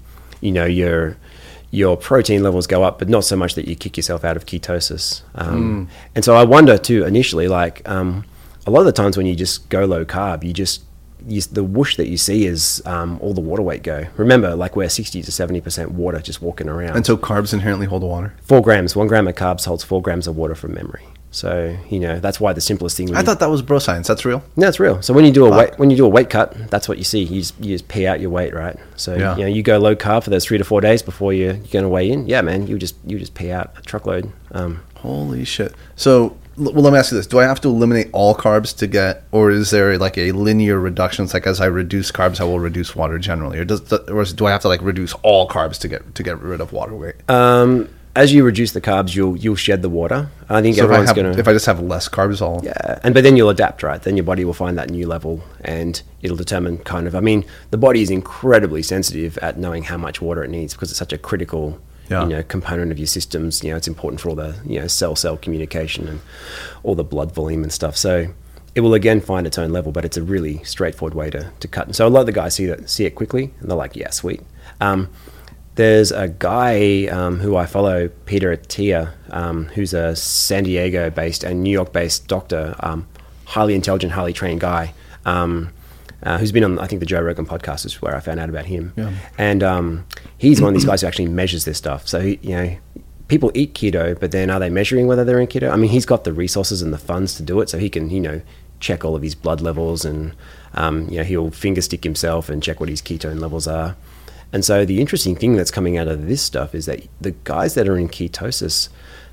Speaker 2: your protein levels go up, but not so much that you kick yourself out of ketosis. And so I wonder too, initially, like a lot of the times when you just go low carb, the whoosh that you see is all the water weight go. Remember, like we're 60 to 70% water just walking around.
Speaker 1: And so carbs inherently hold water.
Speaker 2: 4 grams, 1 gram of carbs holds 4 grams of water from memory. So that's why the simplest thing.
Speaker 1: I thought that was bro science. That's real.
Speaker 2: No, it's real. So when you do a weight cut, that's what you see. You just pee out your weight, right? So you go low carb for those 3 to 4 days before you're going to weigh in. Yeah, man, you just pee out a truckload.
Speaker 1: Holy shit. So well, let me ask you this: do I have to eliminate all carbs to get, or is there like a linear reduction? It's like as I reduce carbs, I will reduce water generally, or do I have to like reduce all carbs to get rid of water weight?
Speaker 2: As you reduce the carbs, you'll shed the water. I think
Speaker 1: so
Speaker 2: everyone's going to.
Speaker 1: If I just have less carbs,
Speaker 2: but then you'll adapt, right? Then your body will find that new level, and it'll determine kind of. I mean, the body is incredibly sensitive at knowing how much water it needs because it's such a critical, component of your systems. It's important for all the cell communication and all the blood volume and stuff. So it will again find its own level, but it's a really straightforward way to cut. And so a lot of the guys see it quickly, and they're like, yeah, sweet. There's a guy who I follow, Peter Attia, who's a San Diego-based and New York-based doctor, highly intelligent, highly trained guy, who's been on, I think, the Joe Rogan podcast is where I found out about him. Yeah. And he's one of these guys who actually measures this stuff. So, people eat keto, but then are they measuring whether they're in keto? I mean, he's got the resources and the funds to do it, so he can, check all of his blood levels and, he'll finger stick himself and check what his ketone levels are. And so the interesting thing that's coming out of this stuff is that the guys that are in ketosis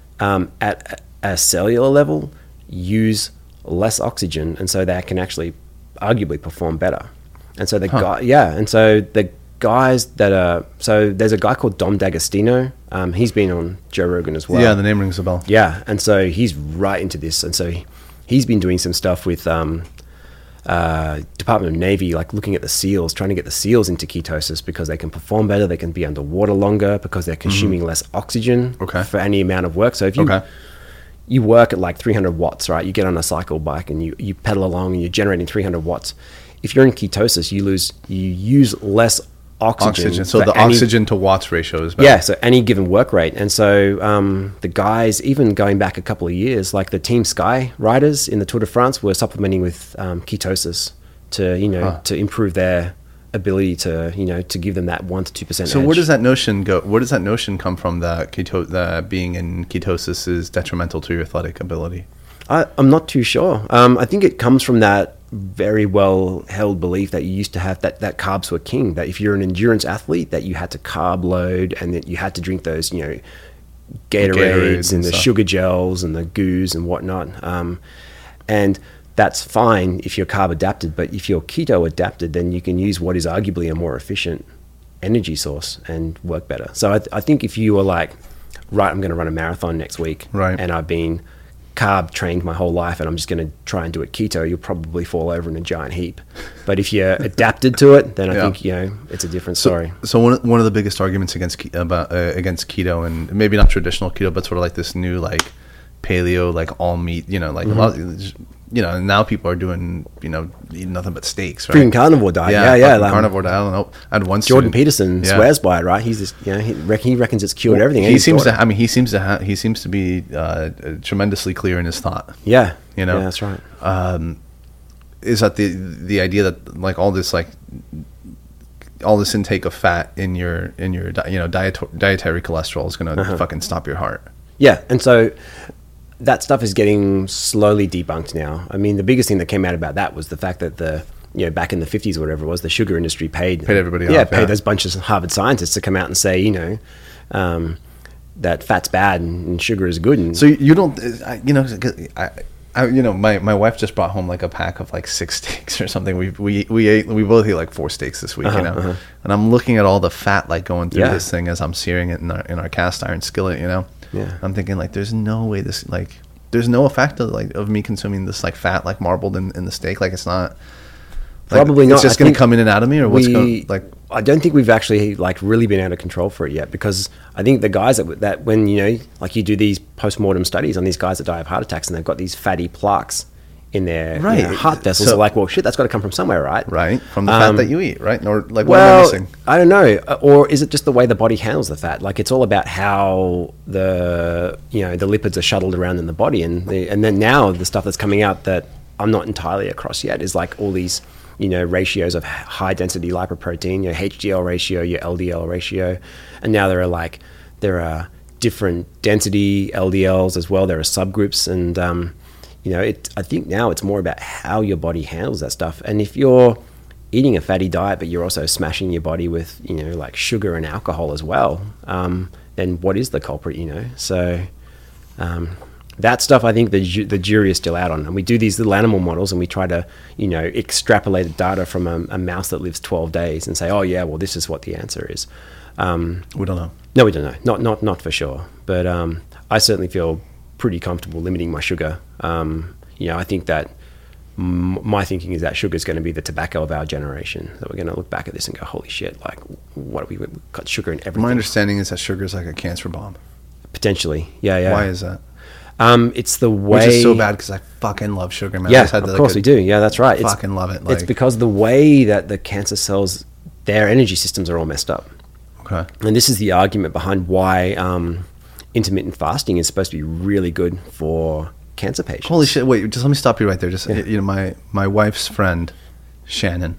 Speaker 2: at a cellular level use less oxygen, and so they can actually arguably perform better. And so the guys that are, so there's a guy called Dom D'Agostino. He's been on Joe Rogan as well.
Speaker 1: Yeah, the name rings a bell.
Speaker 2: Yeah, and so he's right into this, and so he's been doing some stuff with Department of Navy, like looking at the SEALs, trying to get the SEALs into ketosis because they can perform better, they can be underwater longer because they're consuming less oxygen for any amount of work. So if you work at like 300 watts, right, you get on a cycle bike and you pedal along and you're generating 300 watts. If you're in ketosis, you use less oxygen.
Speaker 1: So the oxygen to watts ratio is better.
Speaker 2: Yeah, so any given work rate. And so the guys, even going back a couple of years, like the Team Sky riders in the Tour de France were supplementing with ketosis to, to improve their ability to, to give them that 1 to 2%
Speaker 1: So
Speaker 2: edge.
Speaker 1: where does that notion go? Where does that notion come from that being in ketosis is detrimental to your athletic ability?
Speaker 2: I'm not too sure. I think it comes from that very well held belief that you used to have that carbs were king, that if you're an endurance athlete that you had to carb load and that you had to drink those Gatorades and the sugar gels and the goos and whatnot, and that's fine if you're carb adapted, but if you're keto adapted, then you can use what is arguably a more efficient energy source and work better. So I think if you were like, right, I'm going to run a marathon next week,
Speaker 1: right,
Speaker 2: and I've been carb trained my whole life and I'm just going to try and do it keto, you'll probably fall over in a giant heap. But if you're adapted to it, then I think it's a different story.
Speaker 1: So one of the biggest arguments against keto, and maybe not traditional keto, but sort of like this new like paleo, like all meat, a lot of, now people are doing, eating nothing but steaks, right?
Speaker 2: Freaking carnivore diet.
Speaker 1: Carnivore diet. I don't know. I had one
Speaker 2: Jordan Peterson swears by it, right? He's just, he reckons it's cured everything.
Speaker 1: He seems to be tremendously clear in his thought.
Speaker 2: Yeah. Yeah, that's right.
Speaker 1: Is that the idea that like all this like all this intake of fat in your dietary cholesterol is going to fucking stop your heart.
Speaker 2: Yeah, and so that stuff is getting slowly debunked now. I mean, the biggest thing that came out about that was the fact that back in the 50s or whatever it was, the sugar industry paid
Speaker 1: everybody off.
Speaker 2: Yeah, paid those bunches of Harvard scientists to come out and say, that fat's bad and sugar is good. And
Speaker 1: so you don't, my wife just brought home like a pack of like 6 steaks or something. We both ate like 4 steaks this week, and I'm looking at all the fat like going through this thing as I'm searing it in our cast iron skillet, I'm thinking like, there's no way this, like, there's no effect of me consuming this like fat like marbled in the steak. Like, it's not. Like,
Speaker 2: probably not.
Speaker 1: It's just going to come in and out of me, or what's going like?
Speaker 2: I don't think we've actually like really been out of control for it yet, because I think the guys that when like you do these post-mortem studies on these guys that die of heart attacks and they've got these fatty plaques in their heart vessels, are like, well, shit, that's got to come from somewhere, right?
Speaker 1: Right, from the fat that you eat, right? Or like, what
Speaker 2: well,
Speaker 1: am I missing?
Speaker 2: I don't know. Or is it just the way the body handles the fat? Like, it's all about how the lipids are shuttled around in the body, and then now the stuff that's coming out that I'm not entirely across yet is like all these ratios of high density lipoprotein, your HDL ratio, your LDL ratio, and now there are different density LDLs as well. There are subgroups, and I think now it's more about how your body handles that stuff. And if you're eating a fatty diet, but you're also smashing your body with like sugar and alcohol as well, then what is the culprit? So. That stuff, I think the jury is still out on. And we do these little animal models and we try to, extrapolate data from a mouse that lives 12 days and say, oh, yeah, well, this is what the answer is.
Speaker 1: We don't know.
Speaker 2: No, we don't know. Not for sure. But I certainly feel pretty comfortable limiting my sugar. I think that my thinking is that sugar is going to be the tobacco of our generation. That we're going to look back at this and go, holy shit, like, what we got sugar in everything.
Speaker 1: My understanding is that sugar is like a cancer bomb.
Speaker 2: Potentially. Yeah.
Speaker 1: Why is that?
Speaker 2: It's the way,
Speaker 1: which is so bad because I fucking love sugar, man.
Speaker 2: Yeah, of course we do. Yeah, that's right.
Speaker 1: Fucking love it.
Speaker 2: It's because the way that the cancer cells, their energy systems are all messed up.
Speaker 1: Okay.
Speaker 2: And this is the argument behind why intermittent fasting is supposed to be really good for cancer patients.
Speaker 1: Holy shit! Wait, just let me stop you right there. Just my wife's friend, Shannon,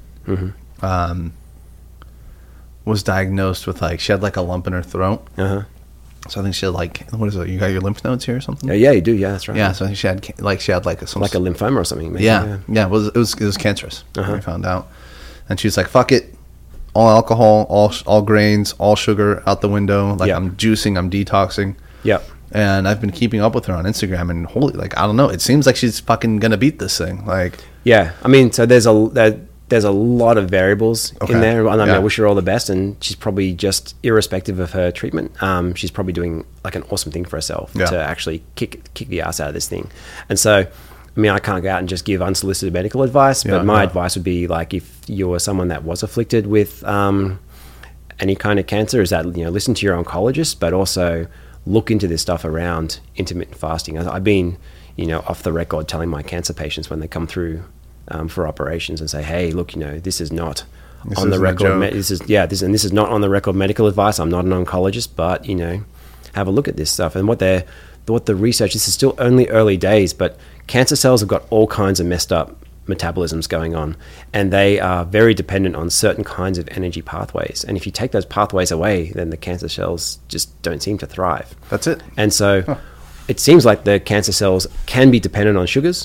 Speaker 1: was diagnosed with she had like a lump in her throat. So I think she had what is it? You got your lymph nodes here or something?
Speaker 2: Yeah, you do. Yeah, that's right.
Speaker 1: Yeah, so I think she had like a
Speaker 2: lymphoma or something. Maybe.
Speaker 1: Yeah. It was cancerous. We found out, and she was like, "Fuck it, all alcohol, all grains, all sugar out the window. I'm juicing, I'm detoxing."
Speaker 2: Yeah.
Speaker 1: And I've been keeping up with her on Instagram, and holy, I don't know, it seems like she's fucking gonna beat this thing.
Speaker 2: Yeah, I mean, so there's a lot of variables in there. And I wish her all the best, and she's probably just irrespective of her treatment. She's probably doing like an awesome thing for herself to actually kick the ass out of this thing. And so, I mean, I can't go out and just give unsolicited medical advice, but my advice would be like, if you were someone that was afflicted with any kind of cancer, is that listen to your oncologist, but also look into this stuff around intermittent fasting. I've been off the record telling my cancer patients when they come through for operations and say, hey, look, this is not on the record. This is not on the record medical advice. I'm not an oncologist, but have a look at this stuff. And what the research, this is still only early days, but cancer cells have got all kinds of messed up metabolisms going on, and they are very dependent on certain kinds of energy pathways. And if you take those pathways away, then the cancer cells just don't seem to thrive.
Speaker 1: That's it.
Speaker 2: And so it seems like the cancer cells can be dependent on sugars.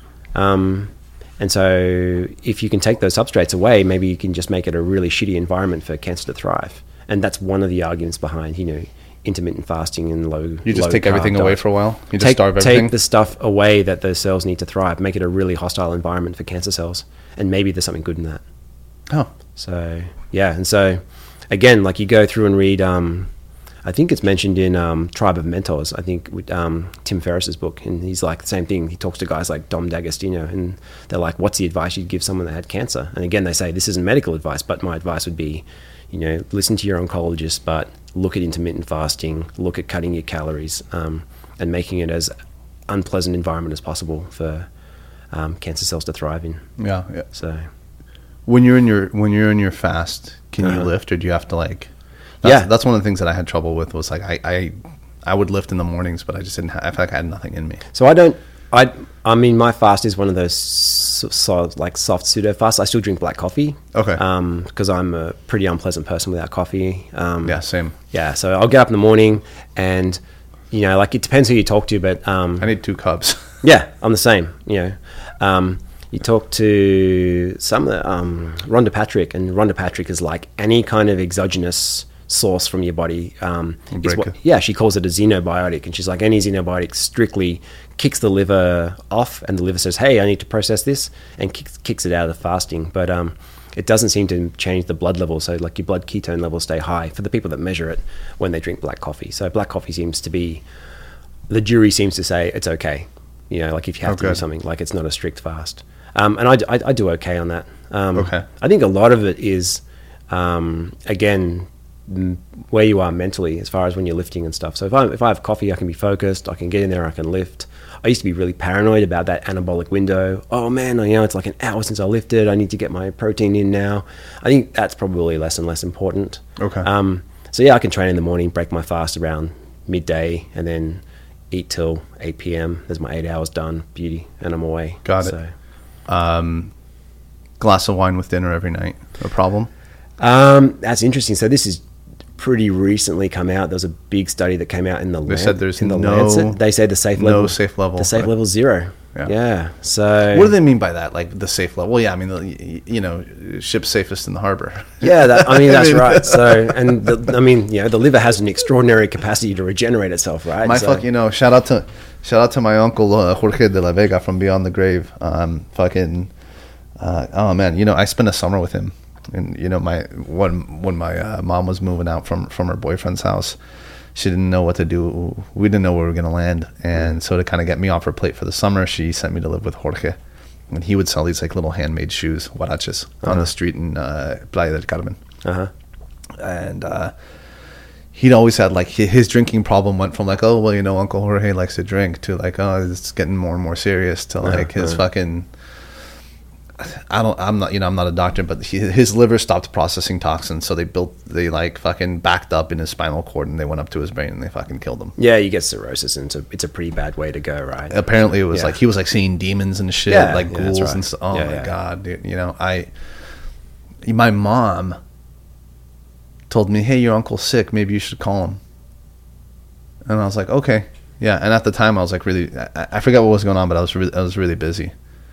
Speaker 2: And so if you can take those substrates away, maybe you can just make it a really shitty environment for cancer to thrive. And that's one of the arguments behind, intermittent fasting and low.
Speaker 1: You just take everything away for a while? You just starve
Speaker 2: take
Speaker 1: everything?
Speaker 2: Take the stuff away that the cells need to thrive, make it a really hostile environment for cancer cells. And maybe there's something good in that.
Speaker 1: Oh.
Speaker 2: So, yeah. And so, again, like you go through and read, I think it's mentioned in Tribe of Mentors, I think, with Tim Ferriss's book. And he's like the same thing. He talks to guys like Dom D'Agostino, and they're like, what's the advice you'd give someone that had cancer? And again, they say, this isn't medical advice, but my advice would be, listen to your oncologist, but look at intermittent fasting, look at cutting your calories, and making it as unpleasant environment as possible for cancer cells to thrive in.
Speaker 1: Yeah.
Speaker 2: So
Speaker 1: when you're in your fast, can you lift, or do you have to That's one of the things that I had trouble with, was I would lift in the mornings, but I just didn't I felt like I had nothing in me.
Speaker 2: So I I mean, my fast is one of those like soft pseudo fasts. I still drink black coffee.
Speaker 1: Okay.
Speaker 2: Because I'm a pretty unpleasant person without coffee.
Speaker 1: Yeah, same.
Speaker 2: Yeah, so I'll get up in the morning, and you know, like it depends who you talk to, but
Speaker 1: I need 2 cups.
Speaker 2: yeah, I'm the same. You know, you talk to some Rhonda Patrick, and Rhonda Patrick is like any kind of exogenous source from your body. She calls it a xenobiotic, and she's like, any xenobiotic strictly kicks the liver off, and the liver says, hey, I need to process this, and kicks it out of the fasting. But it doesn't seem to change the blood level, so like your blood ketone levels stay high for the people that measure it when they drink black coffee. So black coffee seems to be, the jury seems to say it's okay, you know, like if you have to do something, like it's not a strict fast. And I do okay on that.
Speaker 1: Okay.
Speaker 2: I think a lot of it is, again, where you are mentally as far as when you're lifting and stuff. So if I have coffee, I can be focused, I can get in there, I can lift. I used to be really paranoid about that anabolic window. Oh man, you know, it's like an hour since I lifted, I need to get my protein in now. I think that's probably less and less important.
Speaker 1: Okay.
Speaker 2: So yeah, I can train in the morning, break my fast around midday, and then eat till 8 p.m. There's my 8 hours done, beauty, and I'm away.
Speaker 1: Got it. Glass of wine with dinner every night, a problem?
Speaker 2: That's interesting. So this is pretty recently come out. There was a big study that came out in the
Speaker 1: They said there's
Speaker 2: Lancet. They say the safe level.
Speaker 1: No safe level.
Speaker 2: The safe level is 0. Yeah. So
Speaker 1: what do they mean by that? Like the safe level? Well, yeah, I mean, you know, ship's safest in the harbor.
Speaker 2: Yeah, that's right. So, and the liver has an extraordinary capacity to regenerate itself, right?
Speaker 1: Shout out to my uncle Jorge de la Vega from Beyond the Grave. Oh man, you know, I spent a summer with him. And you know, when my mom was moving out from her boyfriend's house, she didn't know what to do. We didn't know where we were going to land, and so to kind of get me off her plate for the summer, she sent me to live with Jorge, and he would sell these like little handmade shoes, huaraches, on the street in Playa del Carmen. And he'd always had like his drinking problem went from like, oh well, you know, Uncle Jorge likes to drink, to like, oh, it's getting more and more serious, to like his fucking. I'm not a doctor, but his liver stopped processing toxins, so they like fucking backed up in his spinal cord, and they went up to his brain and they fucking killed him.
Speaker 2: Yeah, you get cirrhosis, and it's a pretty bad way to go, right?
Speaker 1: Apparently, it was like he was like seeing demons and shit, like ghouls and stuff. Oh my god, dude! You know, my mom told me, "Hey, your uncle's sick. Maybe you should call him." And I was like, "Okay, yeah." And at the time, I was like, really, I forgot what was going on, but I was really busy.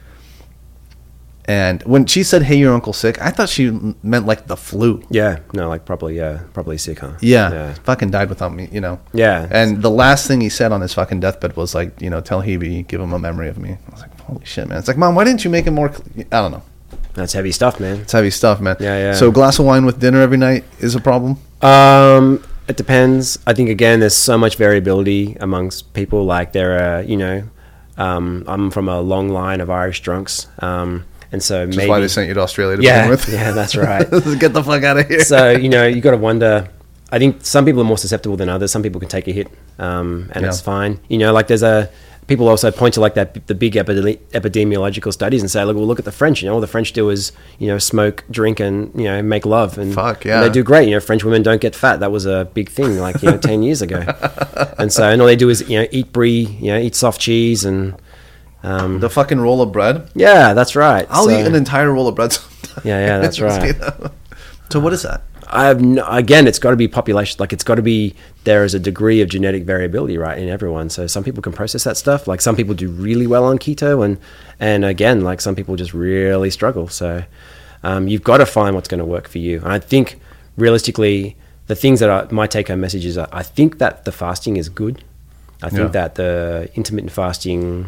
Speaker 1: And when she said, "Hey, your uncle's sick," I thought she meant like the flu.
Speaker 2: Yeah, no, like probably sick, huh?
Speaker 1: Yeah, fucking died without me, you know.
Speaker 2: Yeah.
Speaker 1: And the last thing he said on his fucking deathbed was like, you know, tell Hebe, give him a memory of me. I was like, holy shit, man. It's like, Mom, why didn't you make it more? I don't know.
Speaker 2: That's heavy stuff, man.
Speaker 1: It's heavy stuff, man.
Speaker 2: Yeah.
Speaker 1: So a glass of wine with dinner every night is a problem?
Speaker 2: It depends. I think, again, there's so much variability amongst people. Like there are, you know, I'm from a long line of Irish drunks. And so
Speaker 1: Which is why they sent you to Australia to begin with.
Speaker 2: Yeah, that's right.
Speaker 1: Get the fuck out of here.
Speaker 2: So, you know, you got to wonder. I think some people are more susceptible than others. Some people can take a hit, and it's fine. You know, like people also point to like the big epidemiological studies and say, look at the French. You know, all the French do is, you know, smoke, drink, and, you know, make love. And,
Speaker 1: fuck, yeah.
Speaker 2: And they do great. You know, French women don't get fat. That was a big thing, like, you know, 10 years ago. And all they do is, you know, eat brie, you know, eat soft cheese and...
Speaker 1: the fucking roll of bread?
Speaker 2: Yeah, that's right.
Speaker 1: I'll eat an entire roll of bread sometimes.
Speaker 2: Yeah, that's right.
Speaker 1: So what is that?
Speaker 2: Again, it's got to be population. Like, it's got to be, there is a degree of genetic variability, right, in everyone. So some people can process that stuff. Like, some people do really well on keto, and again, like, some people just really struggle. So you've got to find what's going to work for you. And I think, realistically, the things that my take-home message is, I think that the fasting is good. I think that the intermittent fasting...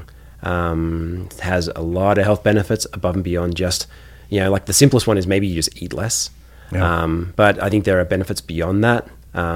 Speaker 2: has a lot of health benefits above and beyond just, you know, like the simplest one is maybe you just eat less. But I think there are benefits beyond that.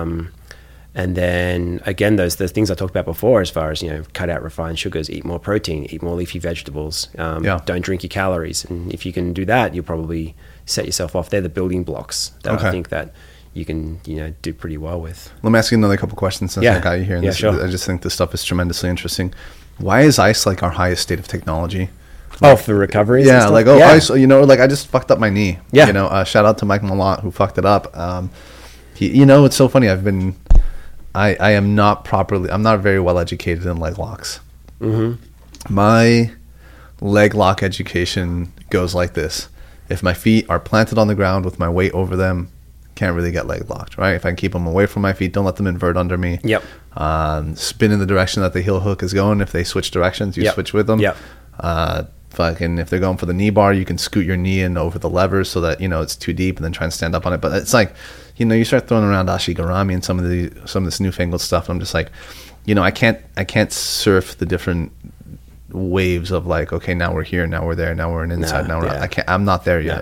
Speaker 2: And then again, the things I talked about before, as far as, you know, cut out refined sugars, eat more protein, eat more leafy vegetables, don't drink your calories. And if you can do that, you'll probably set yourself off. They're the building blocks that I think that you can, you know, do pretty well with.
Speaker 1: Let me ask you another couple questions since I got you here.
Speaker 2: Sure.
Speaker 1: I just think this stuff is tremendously interesting. Why is ice like our highest state of technology?
Speaker 2: For recovery?
Speaker 1: Yeah, like ice, you know, like I just fucked up my knee.
Speaker 2: Yeah.
Speaker 1: You know, shout out to Mike Malott who fucked it up. You know, it's so funny. I am not properly, I'm not very well educated in leg locks.
Speaker 2: Mm-hmm.
Speaker 1: My leg lock education goes like this. If my feet are planted on the ground with my weight over them, can't really get leg locked, right? If I can keep them away from my feet, don't let them invert under me.
Speaker 2: Yep.
Speaker 1: Spin in the direction that the heel hook is going. If they switch directions, you switch with them.
Speaker 2: Yep.
Speaker 1: If they're going for the knee bar, you can scoot your knee in over the levers so that, it's too deep, and then try and stand up on it. But it's like, you start throwing around ashigarami and some of this newfangled stuff. And I'm just like, I can't surf the different waves of like, okay, now we're here, now we're there, now we're an inside, now we're out. I'm not there yet,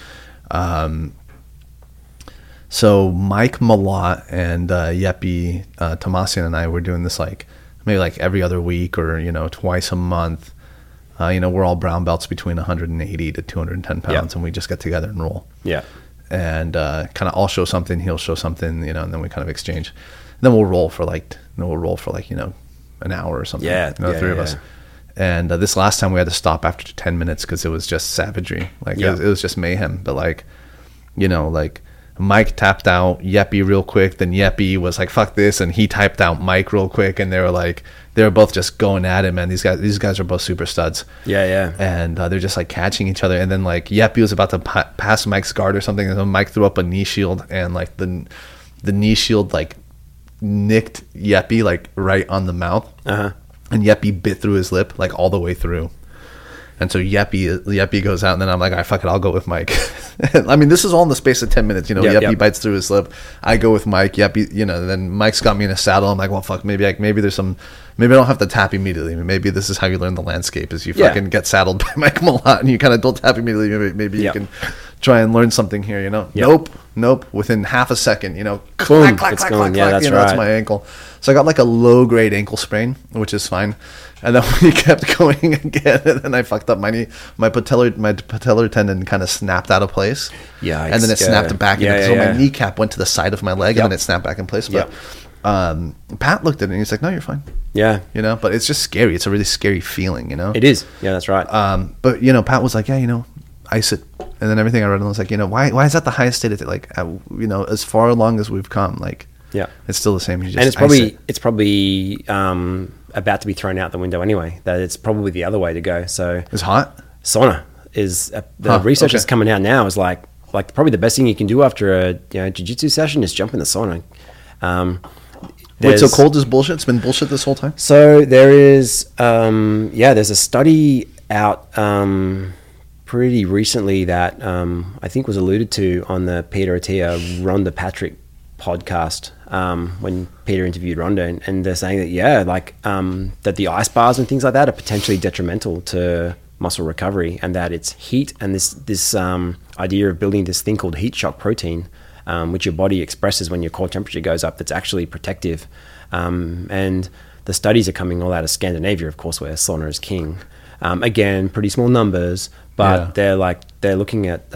Speaker 1: So Mike Malott and Yepi Tomasian and I were doing this like maybe like every other week or twice a month. We're all brown belts between 180 to 210 pounds, and we just get together and roll. Yeah. And kind of I'll show something, he'll show something, and then we kind of exchange. And then we'll roll for like an hour or something. Yeah. The three of us. And this last time we had to stop after 10 minutes because it was just savagery. Like it was just mayhem. But like Mike tapped out Yepi real quick. Then Yepi was like, fuck this. And he typed out Mike real quick. And they were both just going at it, man. These guys are both super studs. Yeah. And they're just like catching each other. And then like Yepi was about to pass Mike's guard or something. And then Mike threw up a knee shield, and like the knee shield like nicked Yepi like right on the mouth. Uh-huh. And Yepi bit through his lip like all the way through. And so Yepi goes out, and then I'm like, all right, fuck it, I'll go with Mike. I mean, this is all in the space of 10 minutes. Yepi bites through his lip. I go with Mike. Yepi, then Mike's got me in a saddle. I'm like, well, fuck, maybe I don't have to tap immediately. Maybe this is how you learn the landscape, is you fucking get saddled by Mike Malott, and you kind of don't tap immediately. Maybe you can try and learn something here, Nope. Within half a second,
Speaker 2: boom, it's going. Yeah, that's right.
Speaker 1: That's my ankle. So I got like a low-grade ankle sprain, which is fine. And then we kept going again, and then I fucked up my knee. My patellar tendon kind of snapped out of place. Yeah, and then it snapped back in. So my kneecap went to the side of my leg, and then it snapped back in place. But Pat looked at it, and he's like, "No, you're fine." Yeah, but it's just scary. It's a really scary feeling, It
Speaker 2: is. Yeah, that's right.
Speaker 1: But Pat was like, "Yeah, ice it." And then everything I read, I was like, why is that the highest state of it? Like, as far along as we've come, like, it's still the same. You just
Speaker 2: and it's probably about to be thrown out the window anyway. That it's probably the other way to go. So
Speaker 1: it's hot.
Speaker 2: Sauna is the research that's coming out now is like probably the best thing you can do after a jiu-jitsu session is jump in the sauna.
Speaker 1: Wait, so cold is bullshit? It's been bullshit this whole time?
Speaker 2: So there is there's a study out pretty recently that I think was alluded to on the Peter Attia Rhonda Patrick podcast when Peter interviewed Rhonda, and they're saying that that the ice bars and things like that are potentially detrimental to muscle recovery, and that it's heat and this idea of building this thing called heat shock protein, which your body expresses when your core temperature goes up, that's actually protective. And the studies are coming all out of Scandinavia, of course, where sauna is king. Again, pretty small numbers, but they're looking at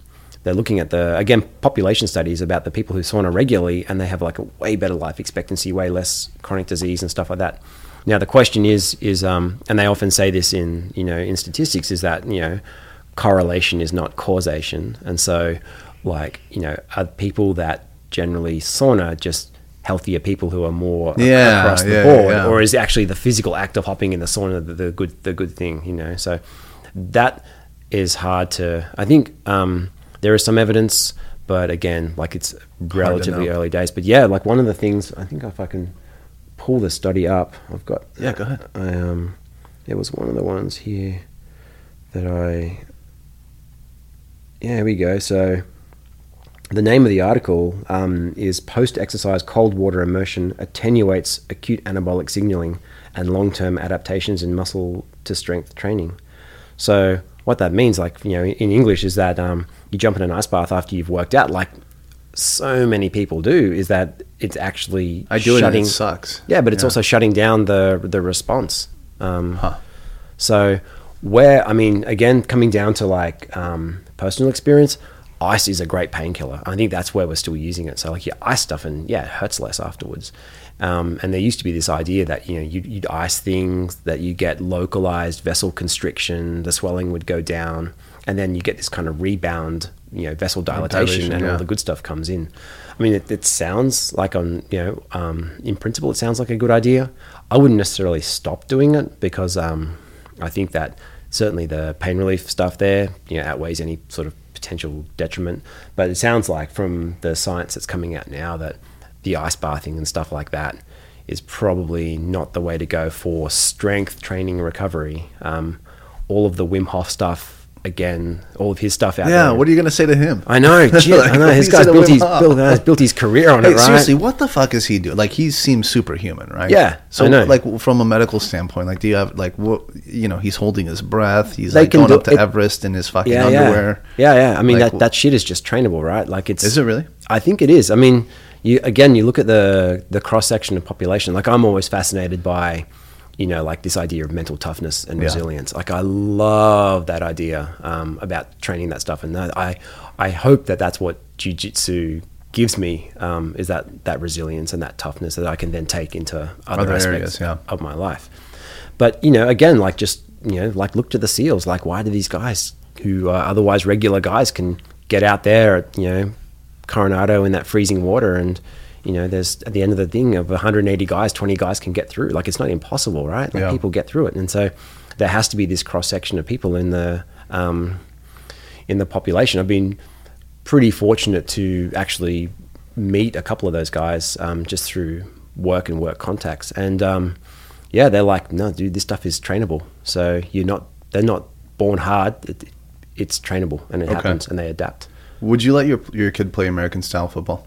Speaker 2: the population studies about the people who sauna regularly, and they have like a way better life expectancy, way less chronic disease and stuff like that. Now the question is, and they often say this in statistics, is that correlation is not causation, and so are people that generally sauna just healthier people who are more across the board, or is actually the physical act of hopping in the sauna the good thing? So that is hard to. I think there is some evidence, but again, it's relatively early days. But one of the things, I think if I can pull the study up, I've got.
Speaker 1: Yeah, go ahead.
Speaker 2: There was one of the ones here that I. Yeah, here we go. So the name of the article is Post-Exercise Cold Water Immersion Attenuates Acute Anabolic Signaling and Long-Term Adaptations in Muscle to Strength Training. So what that means, in English, is that you jump in an ice bath after you've worked out, like so many people do, is that it's actually
Speaker 1: I do shutting, it and it sucks.
Speaker 2: Yeah, but it's also shutting down the response. So again, coming down to personal experience, ice is a great painkiller. I think that's where we're still using it. So you ice stuff and it hurts less afterwards. And there used to be this idea that you'd ice things, that you get localized vessel constriction, the swelling would go down, and then you get this kind of rebound vessel dilatation and all the good stuff comes in. I mean, it sounds like in principle, it sounds like a good idea. I wouldn't necessarily stop doing it because I think that certainly the pain relief stuff there, outweighs any sort of potential detriment. But it sounds like from the science that's coming out now that the ice bathing and stuff like that is probably not the way to go for strength training and recovery. All of the Wim Hof stuff, again, all of his stuff out there.
Speaker 1: Yeah, what are you going to say to him?
Speaker 2: I know, I know. His guy's built his career on it, right?
Speaker 1: Seriously, what the fuck is he doing? Like, he seems superhuman, right?
Speaker 2: Yeah,
Speaker 1: so
Speaker 2: I know.
Speaker 1: Like, from a medical standpoint, like, do you have, like, what, he's holding his breath, he's like going up to Everest in his fucking underwear.
Speaker 2: Yeah. I mean, like, that shit is just trainable, right? Like, it's...
Speaker 1: Is it really?
Speaker 2: I think it is. I mean, you look at the cross-section of population. Like, I'm always fascinated by, like this idea of mental toughness and resilience. Like, I love that idea about training that stuff. And I hope that that's what jiu-jitsu gives me, is that resilience and that toughness that I can then take into other aspects of my life. But, again, like, just, like, look to the SEALs. Like, why do these guys who are otherwise regular guys can get out there at, Coronado in that freezing water, and there's, at the end of the thing, of 180 guys, 20 guys can get through. Like, it's not impossible, right? Like, people get through it. And so there has to be this cross section of people in the population. I've been pretty fortunate to actually meet a couple of those guys just through work and work contacts, and they're like, no, dude, this stuff is trainable. So they're not born hard. It's trainable, and it happens, and they adapt.
Speaker 1: Would you let your kid play American style football?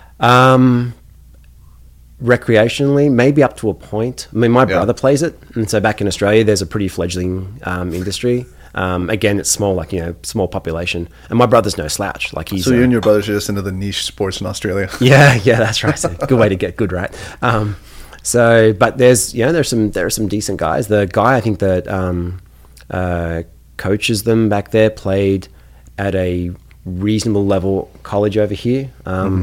Speaker 2: Recreationally, maybe up to a point. I mean, my brother plays it, and so back in Australia, there's a pretty flegeling industry. Again, it's small, like, small population, and my brother's no slouch. Like, he's
Speaker 1: so you and your brother are just into the niche sports in Australia.
Speaker 2: Yeah, that's right. So good way to get good, right? But there's there are some decent guys. The guy I think that coaches them back there played at a reasonable level college over here.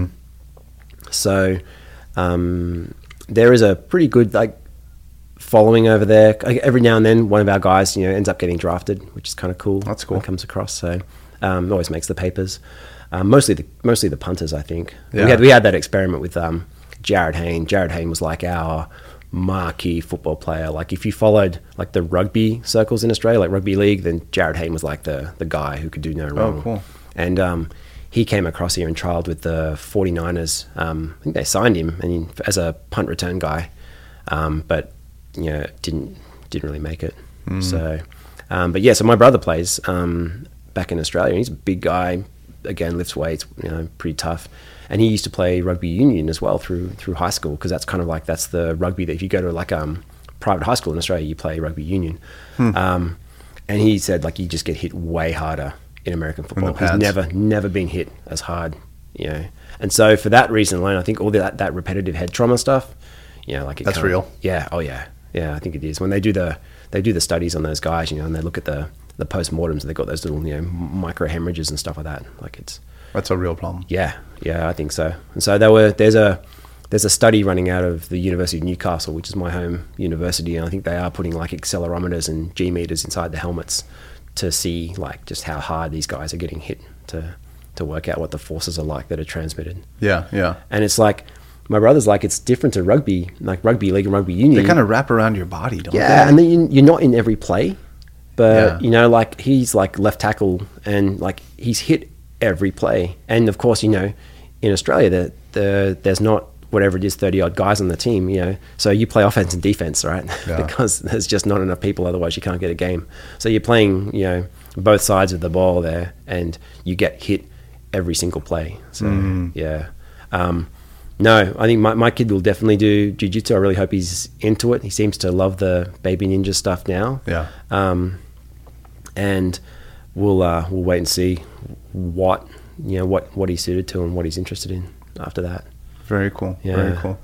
Speaker 2: So there is a pretty good, like, following over there. Every now and then one of our guys ends up getting drafted, which is kind of cool.
Speaker 1: That's cool.
Speaker 2: When it comes across, so always makes the papers. Mostly the punters, I think. We had that experiment with Jared Hayne. Jared Hayne was like our marquee football player. Like, if you followed like the rugby circles in Australia, like rugby league, then Jared Hayne was like the guy who could do no wrong.
Speaker 1: Oh, cool. And
Speaker 2: he came across here and trialed with the 49ers. I think they signed him as a punt return guy, but didn't really make it. So, so my brother plays back in Australia. He's a big guy. Again, lifts weights. Pretty tough. And he used to play rugby union as well through high school, because that's kind of like, that's the rugby that if you go to like private high school in Australia, you play rugby union. And he said, like, you just get hit way harder in American football. He's never been hit as hard, And so for that reason alone, I think all that repetitive head trauma stuff, like,
Speaker 1: that's real.
Speaker 2: Yeah. Oh yeah. Yeah. I think it is. When they do the studies on those guys, and they look at the post-mortems, and they've got those little, micro hemorrhages and stuff like that. Like,
Speaker 1: that's a real problem.
Speaker 2: Yeah, I think so. And so there's a study running out of the University of Newcastle, which is my home university, and I think they are putting like accelerometers and G meters inside the helmets to see, like, just how hard these guys are getting hit, to work out what the forces are like that are transmitted. Yeah. And it's like, my brother's like, it's different to rugby, like rugby league and rugby union.
Speaker 1: They kind of wrap around your body, don't they?
Speaker 2: Yeah, and then you're not in every play, but like, he's like left tackle, and like, he's hit every play. And of course, in Australia, there's not whatever it is, 30 odd guys on the team, so you play offense and defense, right? Because there's just not enough people, otherwise you can't get a game. So you're playing, both sides of the ball there, and you get hit every single play. So no, I think my kid will definitely do jiu-jitsu. I really hope he's into it. He seems to love the baby ninja stuff now. And we'll wait and see what he's suited to and what he's interested in after that.
Speaker 1: Very cool. Very cool.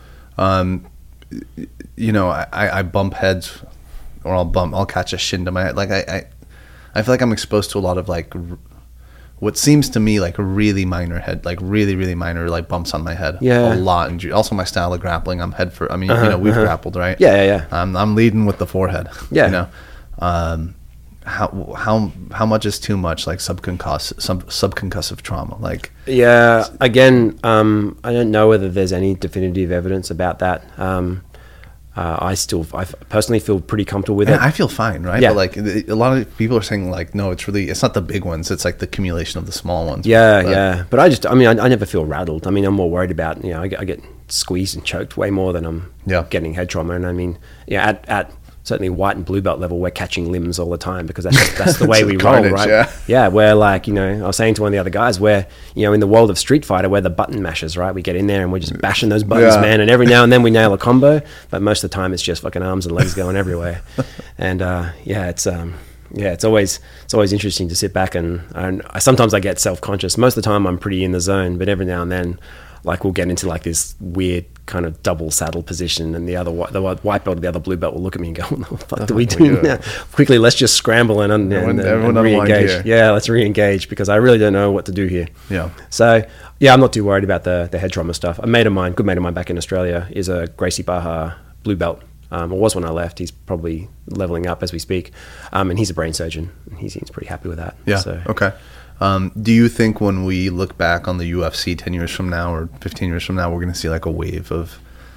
Speaker 1: I bump heads, or I'll catch a shin to my head. Like, I feel like I'm exposed to a lot of, like, what seems to me like really minor really minor, like, bumps on my head. A lot. And also my style of grappling, we've grappled, right?
Speaker 2: Yeah.
Speaker 1: I'm leading with the forehead. how much is too much, like subconcussive trauma, like?
Speaker 2: Yeah, again, I don't know whether there's any definitive evidence about that. I personally feel pretty comfortable with it.
Speaker 1: I feel fine, right?
Speaker 2: Yeah.
Speaker 1: But like a lot of people are saying like, no, it's not the big ones, it's like the accumulation of the small ones.
Speaker 2: Yeah. But I never feel rattled. I mean, I'm more worried about, I get squeezed and choked way more than I'm getting head trauma. And I mean, at certainly white and blue belt level, we're catching limbs all the time because that's the way we roll,
Speaker 1: carnage,
Speaker 2: right? Yeah, we're like, I was saying to one of the other guys, we're, in the world of Street Fighter, we're the button mashers, right? We get in there and we're just bashing those buttons, man, and every now and then we nail a combo, but most of the time it's just fucking arms and legs going everywhere. And it's always interesting to sit back and sometimes I get self-conscious. Most of the time I'm pretty in the zone, but every now and then, like, we'll get into like this weird kind of double saddle position, and the white belt or the other blue belt will look at me and go, "What the fuck do we do now? Quickly, let's just scramble and re-engage." Yeah, let's re-engage because I really don't know what to do here.
Speaker 1: Yeah.
Speaker 2: So I'm not too worried about the head trauma stuff. Good mate of mine back in Australia is a Gracie Barra blue belt. Or was when I left. He's probably leveling up as we speak, and he's a brain surgeon. And he seems pretty happy with that.
Speaker 1: Yeah.
Speaker 2: So.
Speaker 1: Okay. Do you think when we look back on the UFC 10 years from now or 15 years from now, we're going to see like a wave of,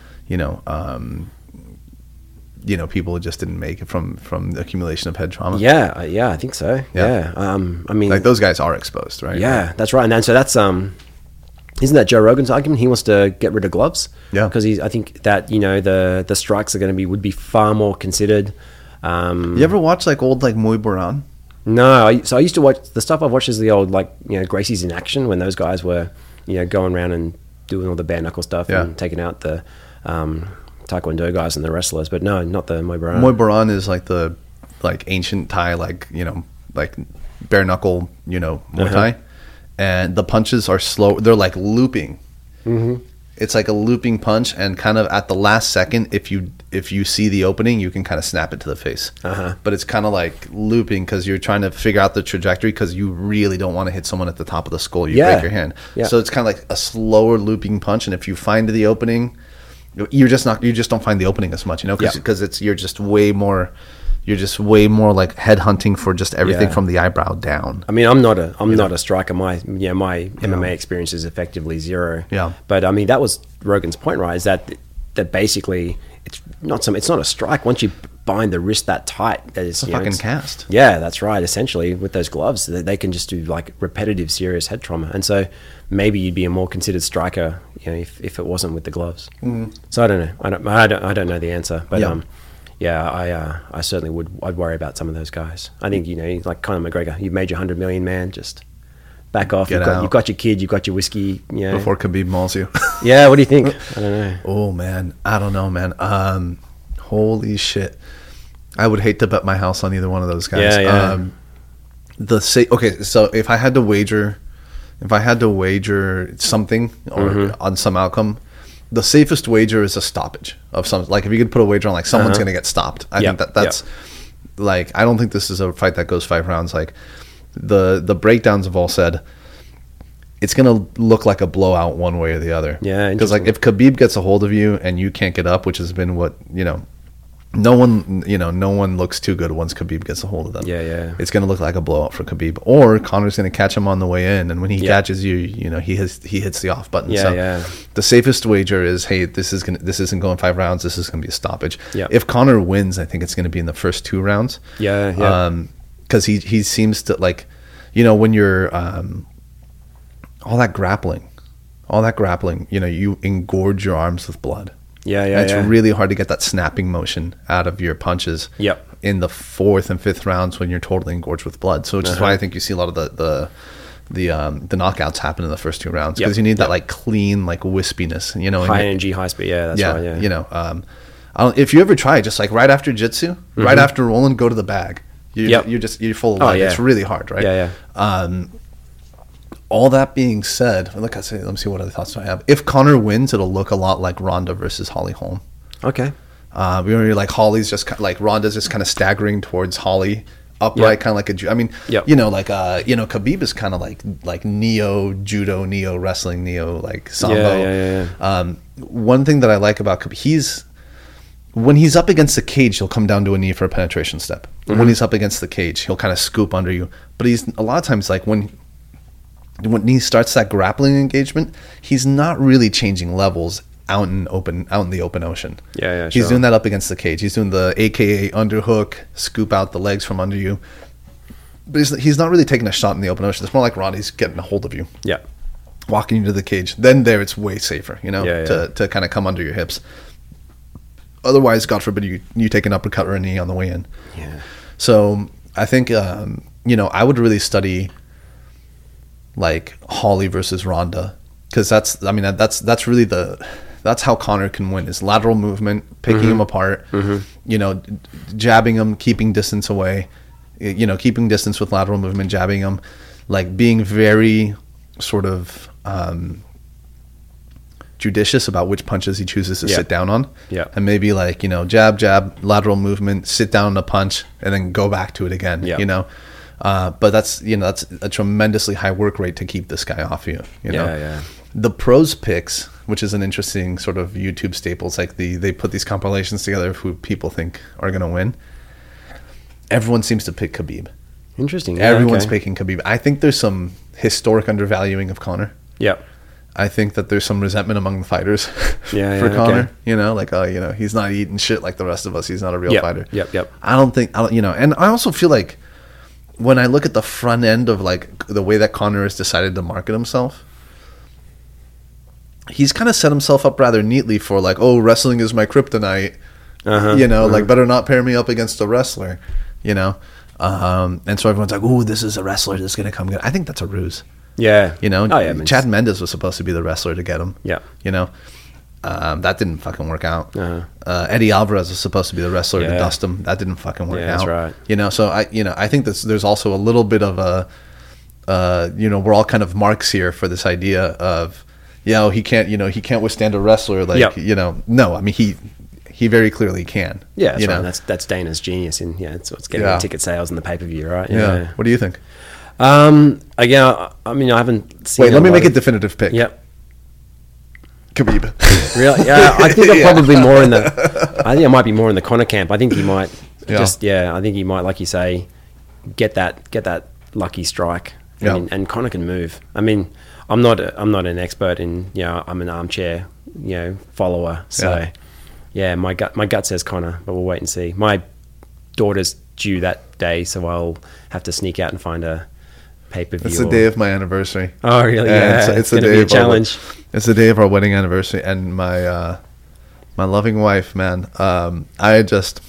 Speaker 1: people who just didn't make it from the accumulation of head trauma?
Speaker 2: Yeah, I think so. Yeah. I mean,
Speaker 1: like those guys are exposed, right?
Speaker 2: Yeah, that's right. And so that's isn't that Joe Rogan's argument? He wants to get rid of gloves.
Speaker 1: Yeah,
Speaker 2: because I think that the strikes would be far more considered.
Speaker 1: You ever watch like old like Muay Boran?
Speaker 2: No, so I used to watch the stuff I've watched is the old Gracie's in Action when those guys were going around and doing all the bare knuckle stuff and taking out the Taekwondo guys and the wrestlers. But no, not the Muay Boran.
Speaker 1: Muay Boran is like the ancient Thai like bare knuckle Muay Thai, and the punches are slow. They're like looping. Mm-hmm. It's like a looping punch, and kind of at the last second, if you see the opening, you can kind of snap it to the face. But it's kind of like looping because you're trying to figure out the trajectory because you really don't want to hit someone at the top of the skull. You break your hand. Yeah. So it's kind of like a slower looping punch, and if you find the opening, you just don't find the opening as much, because you're just way more like head hunting for just everything from the eyebrow down. I mean,
Speaker 2: I'm not a striker. My MMA experience is effectively zero.
Speaker 1: Yeah.
Speaker 2: But I mean, that was Rogan's point, right? Is that basically it's not a strike. Once you bind the wrist that tight, that is
Speaker 1: a fucking cast.
Speaker 2: Yeah, that's right. Essentially, with those gloves, they can just do like repetitive, serious head trauma. And so maybe you'd be a more considered striker, if it wasn't with the gloves. Mm. So I don't know. I don't know the answer, but I certainly would. I'd worry about some of those guys. I think like Conor McGregor. You've made your 100 million, man. Just back off. You've got your kid. You've got your whiskey.
Speaker 1: Before Khabib mauls you.
Speaker 2: Yeah. What do you think? I don't know.
Speaker 1: Oh man, I don't know, man. Holy shit. I would hate to bet my house on either one of those guys.
Speaker 2: Yeah.
Speaker 1: Okay, so if I had to wager something or on some outcome, the safest wager is a stoppage of some. Like if you could put a wager on like someone's going to get stopped. I think that's like, I don't think this is a fight that goes 5 rounds. Like the breakdowns have all said it's going to look like a blowout one way or the other.
Speaker 2: Yeah,
Speaker 1: because like if Khabib gets a hold of you and you can't get up, which has been what no one looks too good once Khabib gets a hold of them.
Speaker 2: Yeah.
Speaker 1: It's going to look like a blowout for Khabib, or Conor's going to catch him on the way in, and when he catches you, he hits the off button. The safest wager is, hey, this isn't going 5 rounds. This is going to be a stoppage.
Speaker 2: Yeah.
Speaker 1: If Conor wins, I think it's going to be in the first 2 rounds.
Speaker 2: Yeah.
Speaker 1: Because he seems to like, when you're all that grappling, you engorge your arms with blood. It's really hard to get that snapping motion out of your punches.
Speaker 2: Yep.
Speaker 1: In the 4th and 5th rounds when you're totally engorged with blood. So which is why I think you see a lot of the knockouts happen in the first 2 rounds, because you need that like clean like wispiness.
Speaker 2: High energy, high speed. Yeah, that's right. Yeah.
Speaker 1: If you ever try, just like right after jiu-jitsu, right after rolling, go to the bag. You're full of light. It's really hard, right?
Speaker 2: Yeah.
Speaker 1: All that being said, let me see what other thoughts I have. If Conor wins, it'll look a lot like Ronda versus Holly Holm.
Speaker 2: Okay.
Speaker 1: Like Holly's just like Ronda's just kind of staggering towards Holly upright, kind of like Khabib is kind of like neo judo, neo wrestling, neo like sambo.
Speaker 2: Yeah.
Speaker 1: One thing that I like about Khabib, when he's up against the cage, he'll come down to a knee for a penetration step. When he's up against the cage, he'll kind of scoop under you. But he's a lot of times like when he starts that grappling engagement, he's not really changing levels out in the open ocean.
Speaker 2: Yeah,
Speaker 1: He's doing that up against the cage. He's doing the AKA underhook, scoop out the legs from under you. But he's not really taking a shot in the open ocean. It's more like Ronnie's getting a hold of you.
Speaker 2: Yeah.
Speaker 1: Walking you to the cage. Then there it's way safer, to kind of come under your hips. Otherwise, God forbid you take an uppercut or a knee on the way in.
Speaker 2: Yeah. So
Speaker 1: I think, I would really study like Holly versus Ronda, because that's really that's how Conor can win, is lateral movement, picking him apart, jabbing him, keeping distance away, keeping distance with lateral movement, jabbing him, like being very sort of judicious about which punches he chooses to sit down on.
Speaker 2: Yeah.
Speaker 1: And maybe like, jab, lateral movement, sit down on a punch, and then go back to it again, but that's a tremendously high work rate to keep this guy off you. The pros picks, which is an interesting sort of YouTube staple. It's like they put these compilations together of who people think are going to win. Everyone seems to pick Khabib.
Speaker 2: Interesting.
Speaker 1: Everyone's picking Khabib. I think there's some historic undervaluing of Conor.
Speaker 2: Yeah.
Speaker 1: I think that there's some resentment among the fighters for Conor. He's not eating shit like the rest of us. He's not a real fighter.
Speaker 2: Yep.
Speaker 1: And I also feel like when I look at the front end of like the way that Conor has decided to market himself, he's kind of set himself up rather neatly for like, oh, wrestling is my kryptonite. Like better not pair me up against a wrestler, and so everyone's like, oh, this is a wrestler that's going to come good. I think that's a ruse.
Speaker 2: Yeah.
Speaker 1: Chad Mendes was supposed to be the wrestler to get him.
Speaker 2: Yeah.
Speaker 1: That didn't fucking work out. Eddie Alvarez was supposed to be the wrestler to dust him. That didn't fucking work out.
Speaker 2: That's right.
Speaker 1: So I think there's also a little bit of a, we're all kind of marks here for this idea of, he can't withstand a wrestler. Like, no, I mean, he very clearly can.
Speaker 2: Yeah, that's right. That's Dana's genius, and it's what's getting the ticket sales and the pay-per-view, right?
Speaker 1: Yeah. What do you think?
Speaker 2: Again, I mean, I haven't seen.
Speaker 1: Wait, let me make a definitive pick.
Speaker 2: Yep.
Speaker 1: Khabib.
Speaker 2: Really? Yeah, I think I'm probably more in the. I think I might be more in the Conor camp. I think he might I think he might, like you say, get that lucky strike. And Conor can move. I mean, I'm not an expert in. I'm an armchair follower. So my gut says Conor, but we'll wait and see. My daughter's due that day, so I'll have to sneak out and find a pay-per-view.
Speaker 1: It's the day of my anniversary.
Speaker 2: Oh, really? Yeah.
Speaker 1: It's the day of challenge. It's the day of our wedding anniversary, and my loving wife, man. I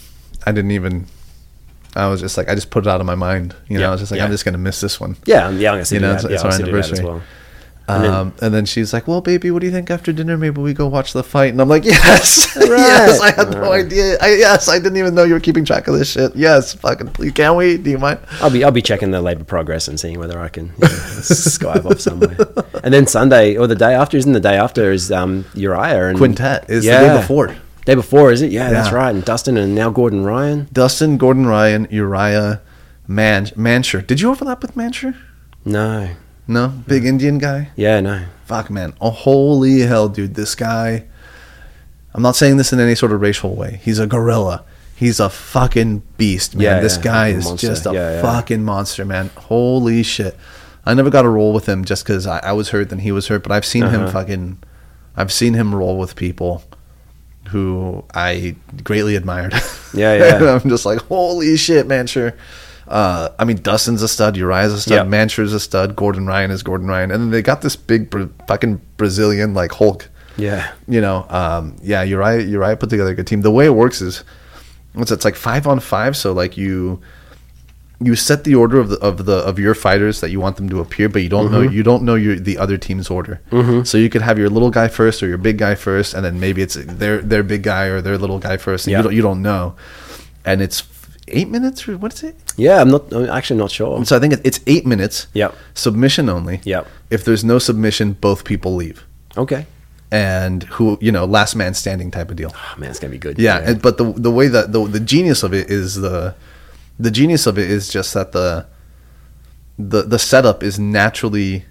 Speaker 1: was just like, I just put it out of my mind. I was just like, I'm just gonna miss this one.
Speaker 2: Yeah, I'm gonna see that.
Speaker 1: It's our anniversary. And then she's like, well, baby, what do you think after dinner? Maybe we go watch the fight. And I'm like, yes, right. Yes, I had no idea. I didn't even know you were keeping track of this shit. Yes, fucking please, can we? Do you mind?
Speaker 2: I'll be checking the labor progress and seeing whether I can skive off somewhere. And then Sunday, or the day after, is Uriah and
Speaker 1: Quintet is the day before.
Speaker 2: Day before, is it? Yeah, that's right. And Dustin and now Gordon Ryan.
Speaker 1: Gordon Ryan, Uriah, Manshur. Did you overlap with Manshur? No? Big Indian guy?
Speaker 2: Yeah, no.
Speaker 1: Fuck, man. Oh, holy hell, dude. This guy, I'm not saying this in any sort of racial way. He's a gorilla. He's a fucking beast, man.
Speaker 2: Yeah,
Speaker 1: this guy is just a fucking monster, man. Holy shit. I never got a roll with him just because I was hurt and he was hurt, but I've seen him roll with people who I greatly admired.
Speaker 2: Yeah.
Speaker 1: I'm just like, holy shit, man, sure. I mean, Dustin's a stud, Uriah's a stud, Manshur's a stud, Gordon Ryan is Gordon Ryan, and then they got this big fucking Brazilian like Hulk.
Speaker 2: Yeah.
Speaker 1: Uriah put together a good team. The way it works is, it's like 5-on-5, so like you set the order of your fighters that you want them to appear, but you don't know the other team's order. So you could have your little guy first or your big guy first, and then maybe it's their big guy or their little guy first, and you don't know. And it's 8 minutes, or what is it?
Speaker 2: Yeah, I'm actually not sure.
Speaker 1: So I think it's 8 minutes.
Speaker 2: Yep.
Speaker 1: Submission only.
Speaker 2: Yep.
Speaker 1: If there's no submission, both people leave.
Speaker 2: Okay.
Speaker 1: And last man standing type of deal.
Speaker 2: Oh, man, it's gonna be good.
Speaker 1: Yeah. But the way that the genius of it is the genius of it is just that the setup is naturally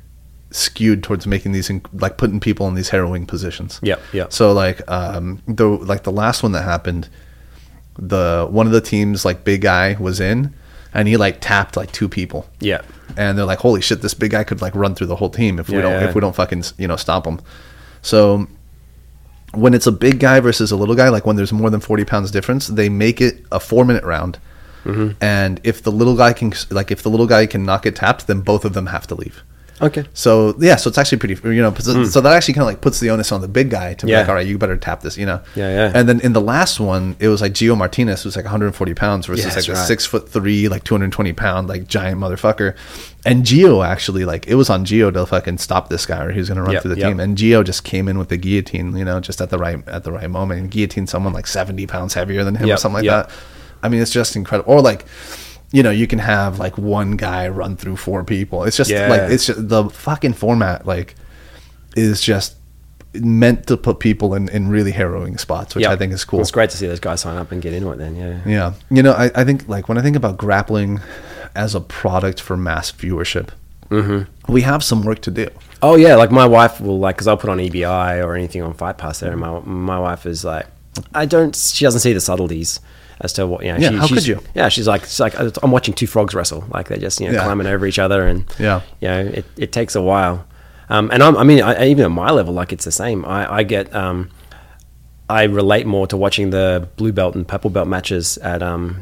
Speaker 1: skewed towards making these like putting people in these harrowing positions.
Speaker 2: Yep. Yep.
Speaker 1: So like the last one that happened, one of the teams, like, big guy was in, and he like tapped like 2 people.
Speaker 2: Yeah.
Speaker 1: And they're like, holy shit, this big guy could like run through the whole team if we don't fucking, stop him. So when it's a big guy versus a little guy, like when there's more than 40 pounds difference, they make it a 4-minute round. And if the little guy can not get tapped, then both of them have to leave.
Speaker 2: Okay.
Speaker 1: So so it's actually pretty, so that actually kind of like puts the onus on the big guy to be like, all right, you better tap this,
Speaker 2: Yeah, yeah.
Speaker 1: And then in the last one, it was like Gio Martinez, who's like 140 pounds versus like a 6'3", like 220 pound, like giant motherfucker. And Gio actually, like, it was on Gio to fucking stop this guy, or he was going to run through the team. And Gio just came in with the guillotine, just at the right moment, and guillotined someone like 70 pounds heavier than him or something like that. I mean, it's just incredible. Or like, you can have like one guy run through 4 people. It's just like, it's just the fucking format, like, is just meant to put people in really harrowing spots, which I think is cool.
Speaker 2: It's great to see those guys sign up and get into it then.
Speaker 1: Yeah. I think, like, when I think about grappling as a product for mass viewership, we have some work to do.
Speaker 2: Oh yeah. Like my wife will, like, cause I'll put on EBI or anything on Fight Pass there. And my wife is like, she doesn't see the subtleties as to what,
Speaker 1: how could you?
Speaker 2: Yeah, she's like, I'm watching 2 frogs wrestle. Like they're just, climbing over each other, and it takes a while. And even at my level, like, it's the same. I get, I relate more to watching the blue belt and purple belt matches at,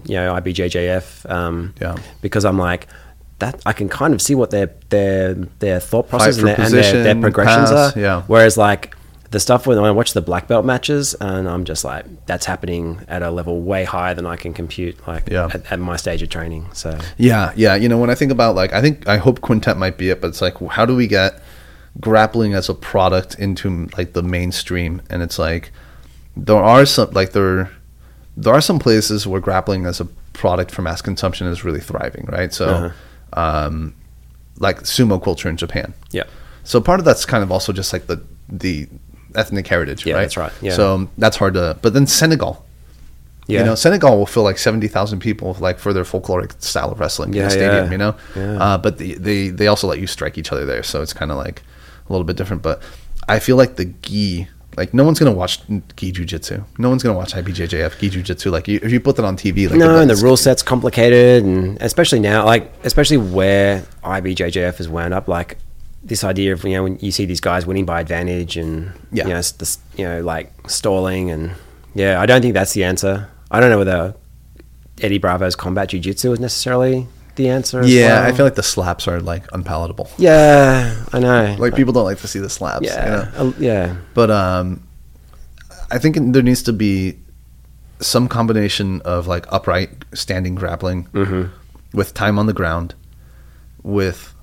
Speaker 2: IBJJF, because I'm like, that I can kind of see what their thought process and their progressions are. Yeah. Whereas like, the stuff when I watch the black belt matches, and I'm just like, that's happening at a level way higher than I can compute, like at my stage of training. So
Speaker 1: yeah. When I think about, like, I hope Quintet might be it, but it's like, how do we get grappling as a product into like the mainstream? And it's like, there are some places where grappling as a product for mass consumption is really thriving, right? So like sumo culture in Japan.
Speaker 2: Yeah.
Speaker 1: So part of that's kind of also just like the ethnic heritage, right?
Speaker 2: That's right. Yeah.
Speaker 1: So that's hard to. But then Senegal, Senegal will fill like 70,000 people, like, for their folkloric style of wrestling in a stadium, But they also let you strike each other there, so it's kind of like a little bit different. But I feel like the gi, like, no one's gonna watch gi jiu-jitsu. No one's gonna watch IBJJF gi jiu-jitsu. Like, if you put that on TV, like,
Speaker 2: and the rule set's complicated, and especially now, like, especially where IBJJF is wound up, like. This idea of, when you see these guys winning by advantage and, like stalling, and I don't think that's the answer. I don't know whether Eddie Bravo's combat jiu-jitsu is necessarily the answer as well.
Speaker 1: I feel like the slaps are like unpalatable.
Speaker 2: Yeah, I know.
Speaker 1: Like, people don't like to see the slaps.
Speaker 2: Yeah.
Speaker 1: But I think there needs to be some combination of like upright standing grappling with time on the ground, with,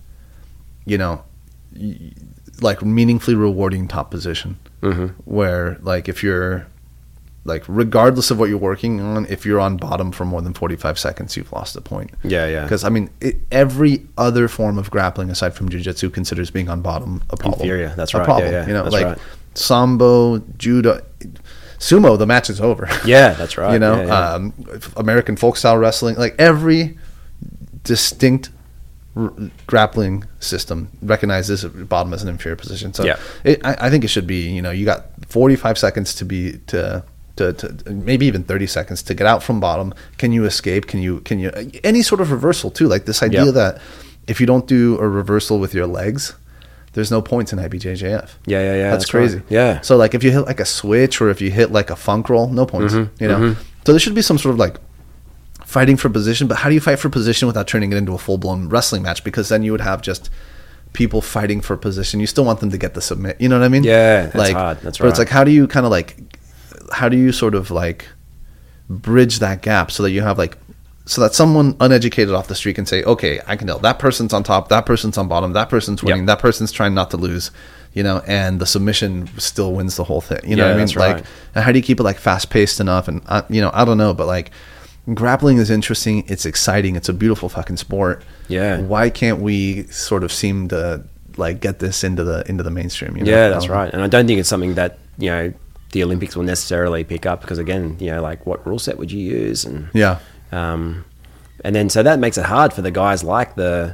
Speaker 1: like, meaningfully rewarding top position, where, like, if you're, like, regardless of what you're working on, if you're on bottom for more than 45 seconds, you've lost the point. Because, I mean, every other form of grappling aside from jiu-jitsu considers being on bottom a problem.
Speaker 2: Inferior. That's right.
Speaker 1: Problem,
Speaker 2: that's
Speaker 1: like
Speaker 2: right.
Speaker 1: Sambo, judo, sumo, the match is over.
Speaker 2: Yeah, that's right.
Speaker 1: American folk style wrestling, like, every distinct grappling system recognizes bottom as an inferior position. So I think it should be, you got 45 seconds to maybe even 30 seconds to get out from bottom. Can you escape? Can you any sort of reversal too? Like, this idea that if you don't do a reversal with your legs, there's no points in IBJJF. That's crazy.
Speaker 2: Right. Yeah.
Speaker 1: So, like, if you hit like a switch, or if you hit like a funk roll, no points. So there should be some sort of like fighting for position, but how do you fight for position without turning it into a full-blown wrestling match? Because then you would have just people fighting for position. You still want them to get the submit. You know what I mean?
Speaker 2: Yeah, that's
Speaker 1: like,
Speaker 2: hard. That's
Speaker 1: right. But it's like, how do you sort of like bridge that gap so that you have like, so that someone uneducated off the street can say, okay, I can tell that person's on top, that person's on bottom, that person's winning, that person's trying not to lose, and the submission still wins the whole thing. You know what I mean?
Speaker 2: That's right.
Speaker 1: Like, and how do you keep it like fast-paced enough? And I don't know, but like, grappling is interesting. It's exciting. It's a beautiful fucking sport.
Speaker 2: Yeah.
Speaker 1: Why can't we sort of seem to like get this into the mainstream?
Speaker 2: Yeah, that's right. And I don't think it's something that the Olympics will necessarily pick up, because again, like, what rule set would you use? And and then so that makes it hard for the guys like the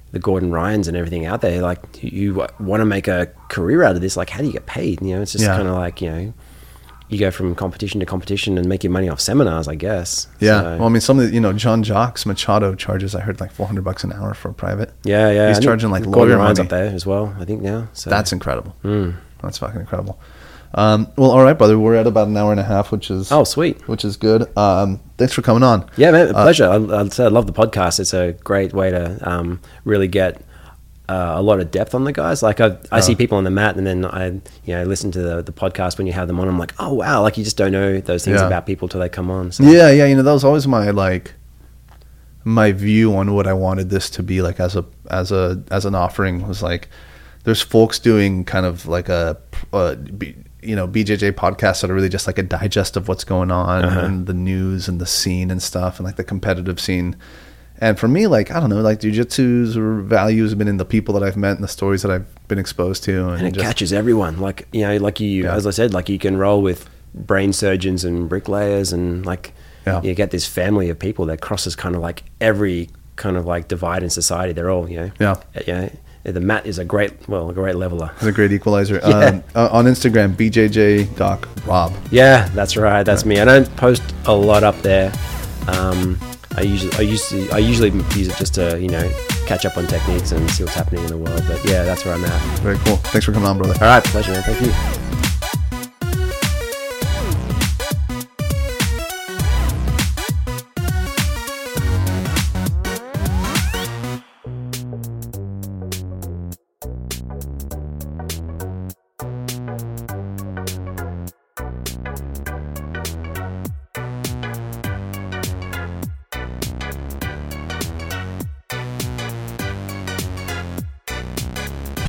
Speaker 2: the Gordon Ryans and everything out there. Like, you want to make a career out of this. Like, how do you get paid? You know, it's just kind of like, you know, you go from competition to competition and make your money off seminars, I guess.
Speaker 1: Yeah.
Speaker 2: So,
Speaker 1: well, I mean, some of the, you know, John Jacques Machado charges, I heard, like $400 an hour for a private.
Speaker 2: Yeah.
Speaker 1: He's charging like
Speaker 2: Gordon
Speaker 1: lawyer
Speaker 2: Ryan's
Speaker 1: money.
Speaker 2: up there as well, I think now. So
Speaker 1: That's incredible. That's fucking incredible. Well, all right, brother. We're at about an hour and a half, which is
Speaker 2: sweet.
Speaker 1: which is good. Thanks for coming on.
Speaker 2: Yeah, man, a pleasure. I'd say I love the podcast. It's a great way to really get a lot of depth on the guys. Like I see people on the mat, and then I listen to the podcast when you have them on. I'm like, oh wow, like you just don't know those things about people till they come on. So.
Speaker 1: Yeah. You know, that was always my view on what I wanted this to be like as an offering was like, there's folks doing kind of like BJJ podcasts that are really just like a digest of what's going on and the news and the scene and stuff and like the competitive scene. And for me, like, I don't know, like jiu-jitsu's values have been in the people that I've met and the stories that I've been exposed to.
Speaker 2: And it catches everyone. Like, you know, like as I said, like you can roll with brain surgeons and bricklayers and like you get this family of people that crosses kind of like every kind of like divide in society. They're all, you know, the mat is a great leveler. It's
Speaker 1: a great equalizer. On Instagram, BJJ.Rob.
Speaker 2: Yeah, that's right. That's me. I don't post a lot up there. I usually use it just to, you know, catch up on techniques and see what's happening in the world. But yeah, that's where I'm at.
Speaker 1: Very cool. Thanks for coming on, brother.
Speaker 2: All right, pleasure, man. Thank you.